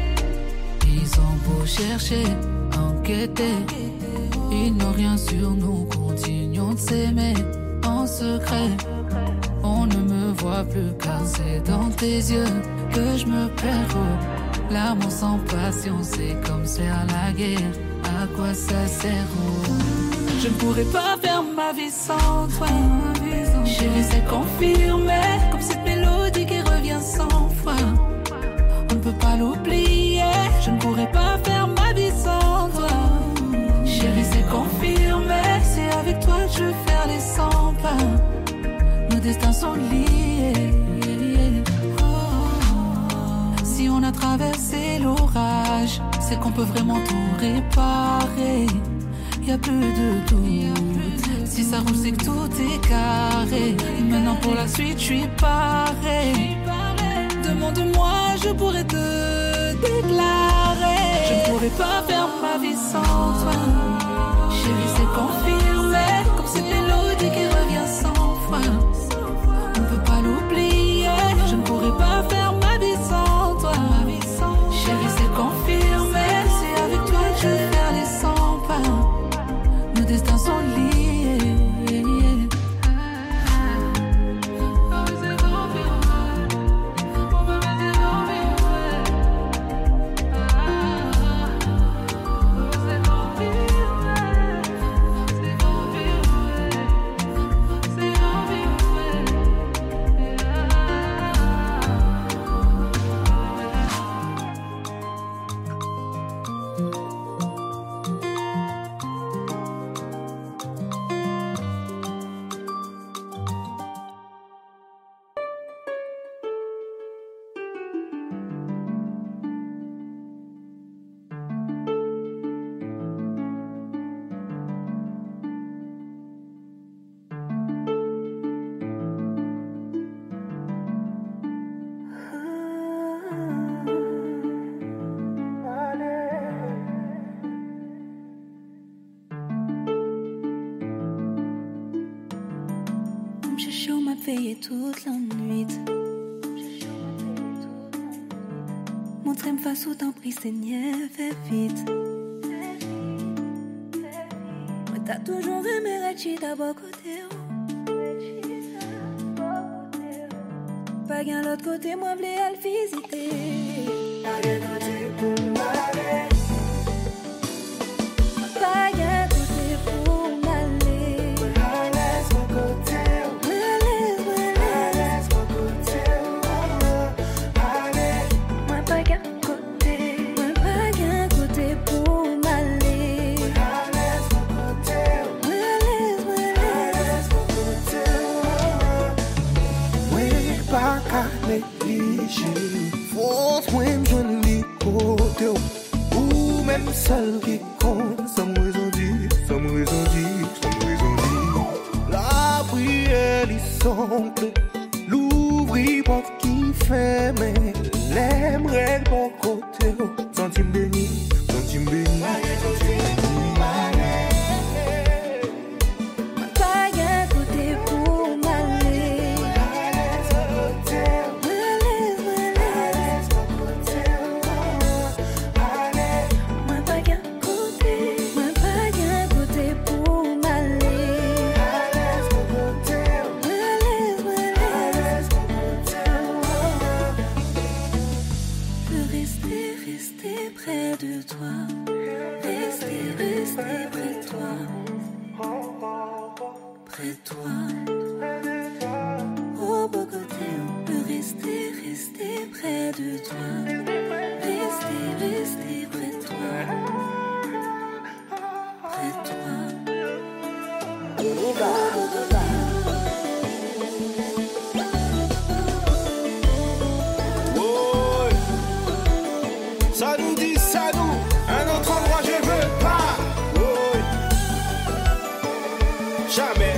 Ils ont beau chercher, enquêter, ils n'ont rien sur nous, continuons de s'aimer en secret. On ne me voit plus car c'est dans tes yeux que je me perds. Oh, l'amour sans passion, c'est comme se faire la guerre. À quoi ça sert? Oh, je ne pourrais pas faire ma vie sans toi. Chérie, c'est confirmé, comme cette mélodie qui revient cent fois. On ne peut pas l'oublier, je ne pourrais pas faire ma vie sans toi. Chérie, c'est confirmé, c'est avec toi que je veux faire les cent pas. Nos destins sont liés. Oh, si on a traversé l'orage, c'est qu'on peut vraiment tout réparer. Y'a plus de doute, si ça roule c'est que tout est carré. Et maintenant pour la suite je suis paré. Demande-moi, je pourrais te déclarer. Je ne pourrais pas faire ma vie sans toi. Chérie, c'est confirmé, comme cette mélodie qui revient cent fois. On ne peut pas l'oublier, je ne pourrais pas faire ma vie sans toi. Chérie, c'est confirmé, c'est avec toi que je vais faire les cent pas. Nos destins sont liés. veiller toute la nuit. Montre-moi face au temps pris, Seigneur, fais vite. Moi, t'as toujours aimé Rachi d'abord côté. Pas gain l'autre côté, moi, v'lais à le visiter. Pas gain côté pour m'aller. Pas gain côté pour m'aller. À l'aise, mon côté. Force moi m'joindre les côtés ou même seul qui compte sans raison dit, sans raison dit, sans raison dit. La prière il semble l'ouvrir porte qui fait mais l'aimerait bon côté centime béni, centime béni. Ça nous dit, ça nous, un autre endroit je veux pas. Oui. Jamais.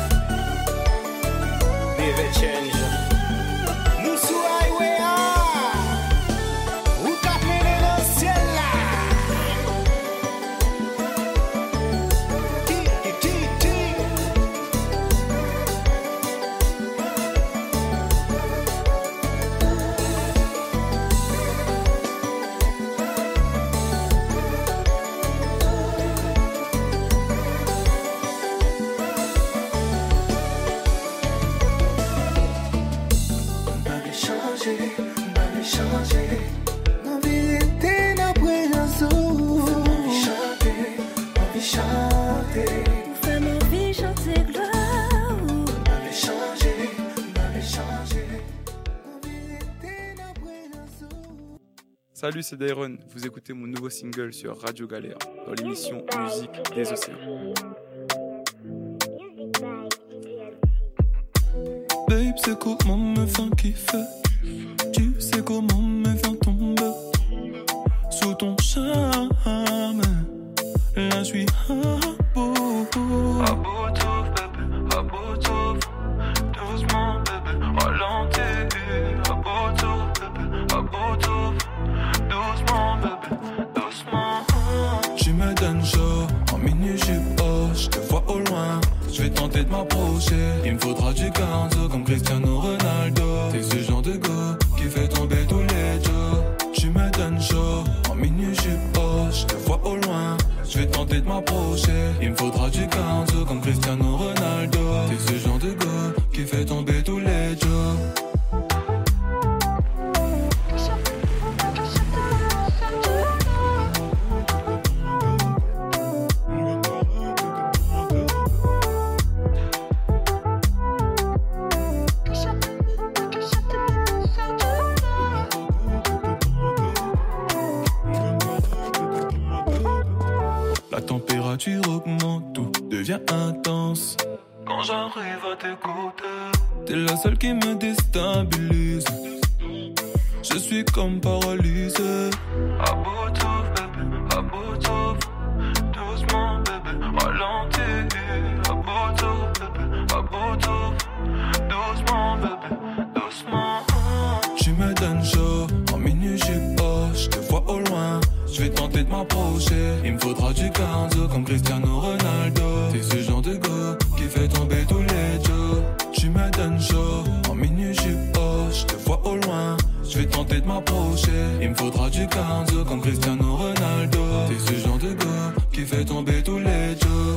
Never change. Nous sous highway ah. Ou capler dans le ciel là. Ti ti ti. Ma vie était dans présence. Ma vie chanter, ma vie chanter. Fais ma vie chanter gloire. Ma vie changer, ma vie changer. Ma vie était dans présence. Salut, c'est Dairon. Vous écoutez mon nouveau single sur Radio Galère dans l'émission Musique des Océans. Babe, c'est comment me faire kiffer. Tu sais comment me faire tomber sous ton charme. Là, je suis à bout. À bout, bébé, à bout, doucement, bébé, ralentis. À bout, bébé, à bout, doucement, bébé, doucement. Tu me donnes chaud, en minute, je haut, je te vois au loin. Je vais tenter de m'approcher. Il me faudra du cardio comme Cristiano Ronaldo. T'es ce genre de gars qui fait tomber tous les jours. Tu me donnes chaud, en minute je haut, je te vois au loin. Je vais tenter de m'approcher. Il me faudra du cardio comme Cristiano Ronaldo. T'es ce genre de gars qui fait tomber tous les jours. La température augmente, tout devient intense. Quand j'arrive à t'écouter, t'es la seule qui me déstabilise. Je suis comme paralysé. À bout, bébé, à bout, doucement, bébé, ralentis. À bout, bébé, à bout, doucement, bébé, doucement. Tu me donnes chaud, en minute je haut, je te vois au loin. Je vais tenter de m'approcher. Il me faudra du cardio comme Cristiano Ronaldo. T'es ce genre de gars qui fait tomber tous les jours. Tu tu me donnes chaud. En minuit, je suis haut, je te vois au loin. Je vais tenter de m'approcher. Il me faudra du quinze comme Cristiano Ronaldo. T'es ce genre de gars qui fait tomber tous les jours.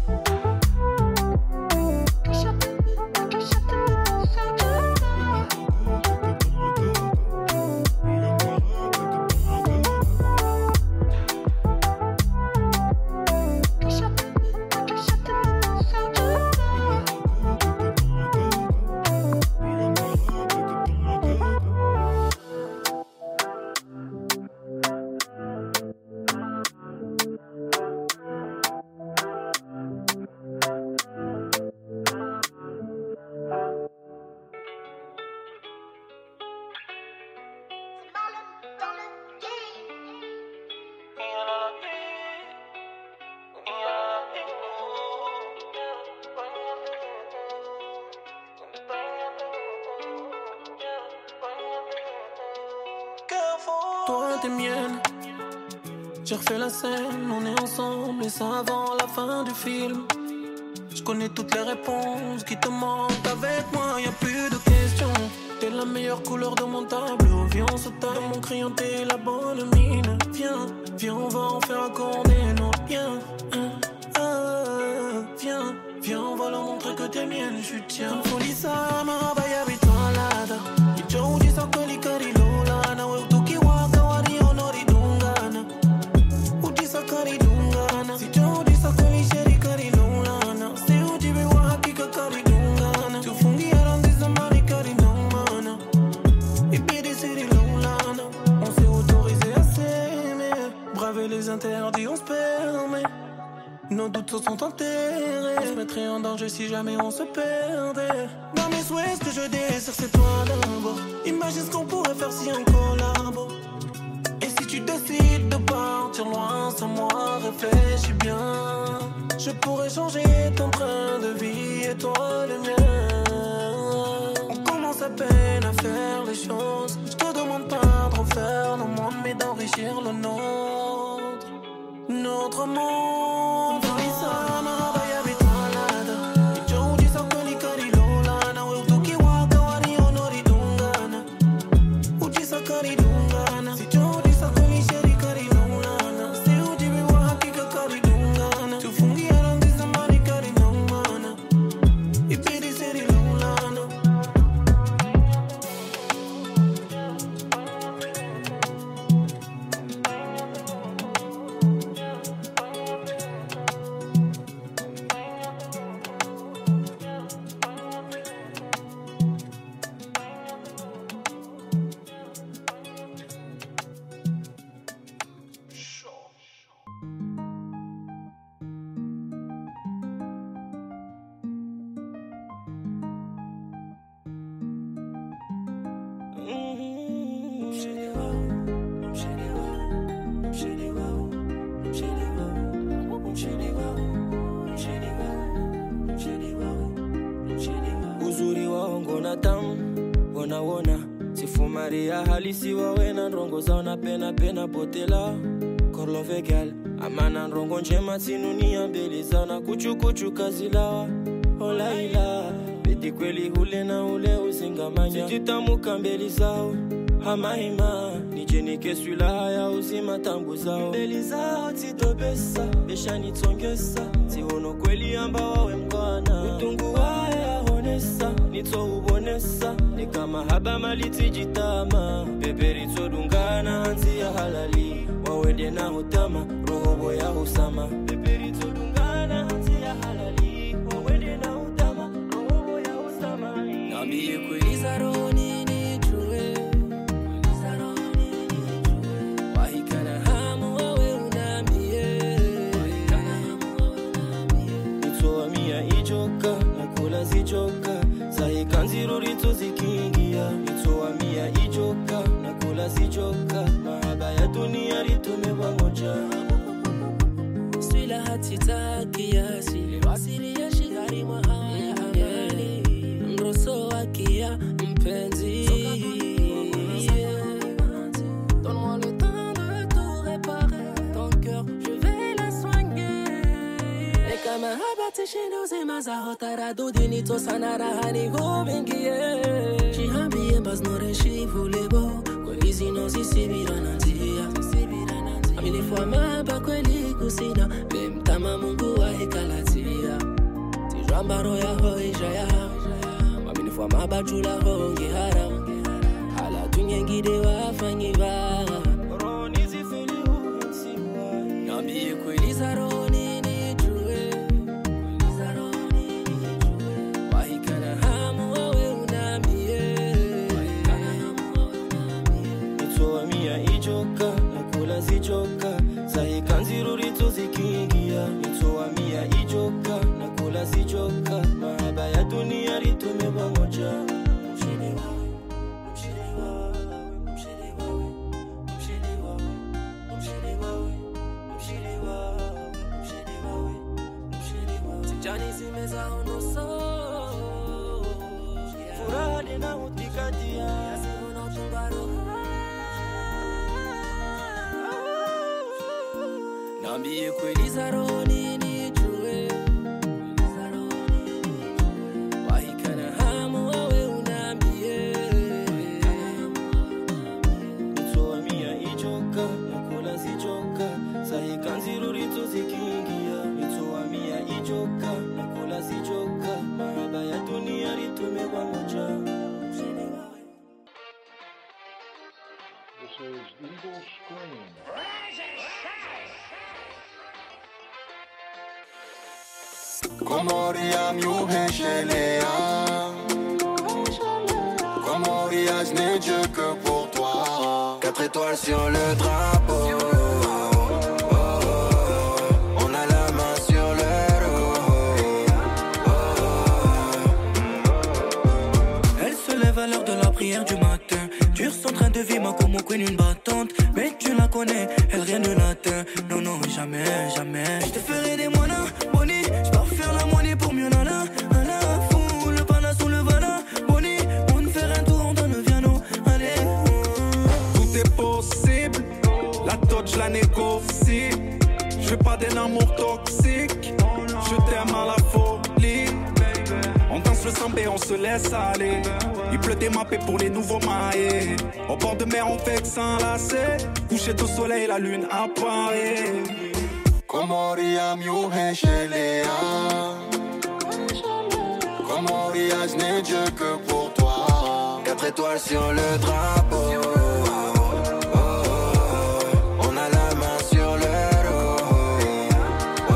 Toi t'es mienne, j'ai refait la scène, on est ensemble et ça avant la fin du film. Je connais toutes les réponses qui te manquent, avec moi y'a plus de questions. T'es la meilleure couleur de mon tableau, viens on se taille, mon crayon t'es la bonne mine. Viens, viens on va en faire accorder nos biens. Ah, viens, viens on va leur montrer que t'es mienne, je suis tien. Folie ça, ma vaya vitolada, y Joe di sakoli karilola, na we tuki waka wari onori dungana, uti sakari dungana, si Joe di sakoli sheri karilona, se uti be waki kakari dungana, tu fungi arandi zamani kari nomana, ibidi siri lolana, on s'est autorisé à s'aimer, braver les interdits on se permet. Nos doutes se sont enterrés. On se mettrait en danger si jamais on se perdait. Dans mes souhaits, ce que je désire, c'est toi d'abord. Imagine ce qu'on pourrait faire si on collabo. Et si tu décides de partir loin sans moi, réfléchis bien. Je pourrais changer ton train de vie et toi le mien. On commence à peine à faire les choses. Je te demande pas de refaire le monde, mais d'enrichir le nôtre. Notre monde. Uzuri waongo na tamu wona wona sifumaria halisi wawe na ndongo zao na pena pena potela korlo vegal amana ndongo njema tinunia mbele zao na kuchukuchu kazilawa olaila beti kweli hule na ule usingamanya sijitamuka mbele zao hamaima nije nikeswila haya uzima tambu zao mbele zao titobesa besha nitongesa tihono kweli amba wawe mkwana utungu waya honesa nito ubonesa ni kama haba maliti jitama beberi todungana hanzi ya halali wawende na hutama rohobo ya husama beberi todungana hanzi ya halali wawende na hutama rohobo ya husama nambie kuiliza roho nini true kuiliza roho nini true wahikana hamu wawe unambie wahikana hamu wawe unambie nitoa mia ijoka nakula zijoka sahi kanziro rito zikingia nitoa mia ijoka nakula zijoka mahaba ya dunia ritume pamoja swila hatita kiasi liwasili ya shigari mahaya amani mroso wakia mpenzi donne-moi le temps de tout réparer ton cœur je vais la soigner et kama habati shindo zima za hotarado dinito sanara hani hubingie Chihambie bas nore shivulebo Kwelizi nozi sibirananzia Amini fwa maba kweli kusina Bemtama mungu wa hekalatia Tijamba roya hoi jaya Amini fwa maba chula hongi haram Hala tunyengide wa fanyiva Roni zifili uinsiwa Nambie kweli za roni Zichoka sahi kanziruri tuzikingia mitoa mia ijoka na kula zichoka mahaba ya dunia ritume pamoja mshiri wawe mshiri wawe mshiri wawe mshiri wawe mshiri wawe mshiri wawe mshiri wawe mshiri wawe sijani zimeza onoso furaha na utikatia yasema na tungaro Nambie kweli za roni nijue Wahikana hamu wawe unambie Utoa mia ijoka Nakula zijoka Sahi kanziruri tuzikingia Utoa mia ijoka Nakula zijoka Mahaba ya dunia ritume pamoja This is Eagle Scream. Komoria miuhechelea Komoria je n'ai Dieu que pour toi Quatre étoiles sur le drapeau oh, oh, on a la main sur le dos oh, oh. Elle se lève à l'heure de la prière du matin Dure son train de vie, ma comme au queen une battante Mais tu la connais, elle rien ne l'atteint Non, non, jamais, jamais Je te ferai des moines, Bonnie J'pars faire la monnaie pour mieux nana Nana, fou, le pana sous le vana Bonnie, on fait un tour, on donne le piano Allez Tout est possible La touch, la négocie Je veux pas d'un amour toxique Je t'aime à la folie On danse le samba et on se laisse aller Il pleut des mappés pour les nouveaux maillés Au bord de mer on fait que s'enlacer Coucher au soleil la lune apparaît Komoria miuhechelea Komoria je n'ai Dieu que pour toi Quatre étoiles sur le drapeau oh, oh, on a la main sur le dos oh,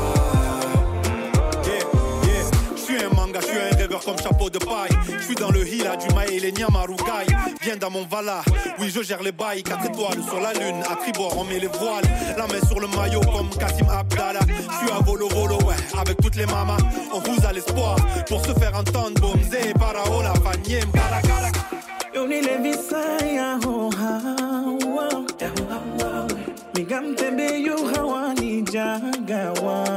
yeah, yeah. Je suis un manga, je suis un rêveur comme chapeau de paille Je suis dans le hila du maï et les nyamarugai Viens dans mon vala, oui je gère les bails Quatre étoiles sur la lune, à tribord on met les voiles La main sur le maillot comme Kasim Abdallah Je suis à volo volo, ouais, avec toutes les mamas On rouse à l'espoir, pour se faire entendre Bomzé, Paraola, Fanyem, Karakara Yoni levisaya ho hawa Migam tembe yu hawa ni jagawa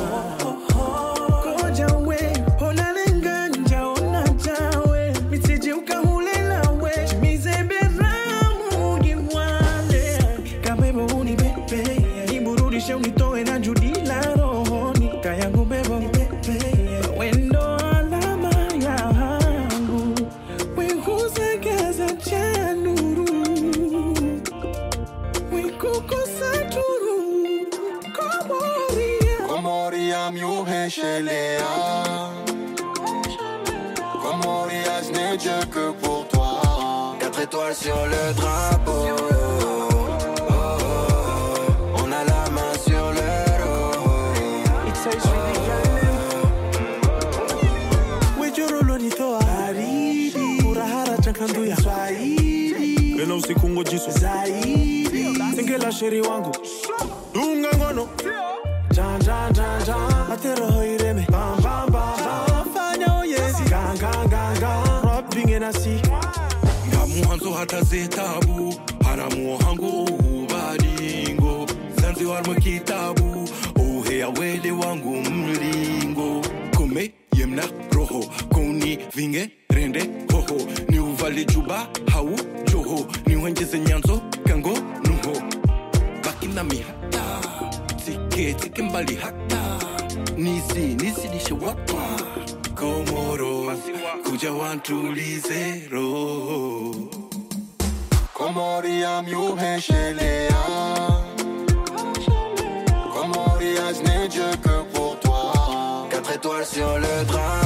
Koja we, ona lenganja ona jawe Mitiji ukahulela we, chimize beramu giwale Kabebo uni bebe, iburudishe unitoe na judila rohoni Kayangu bebo ni bebe, wendo alama ya hangu Wehuzegeza chanuru Wekukosa turu Komoria Komoria miuhechelea Komoria je n'ai Dieu que pour toi Quatre étoiles sur le drapeau oh, oh, on a la main sur le dos It's a Wejorolonitoa Haridi Urahara chankandu ya Swahili Lelo usiku ngojiso Zaidi Singela sheri wangu Dunga ngono Jan jan jan jan Atero hoireme Bam bam bam bam Fanya oyezi Gang gang gang gang Rap bingenasi Ngamuhanzo hata zetabu Haramu hangu ubalingo Zanzibar mkitabu Uhea wele wangu mlingo Kume yemna roho Kuni vinge rende hoho Ni uvale juba hau joho Ni wengeze nyanzo kango nuho Bakina mi hata Tike tike mbali hata Nisi, nisi nishe wapa Komoro, kuja wantulizero Komoria miuheshelea Komoria ce n'est Dieu que pour toi. Quatre étoiles sur le train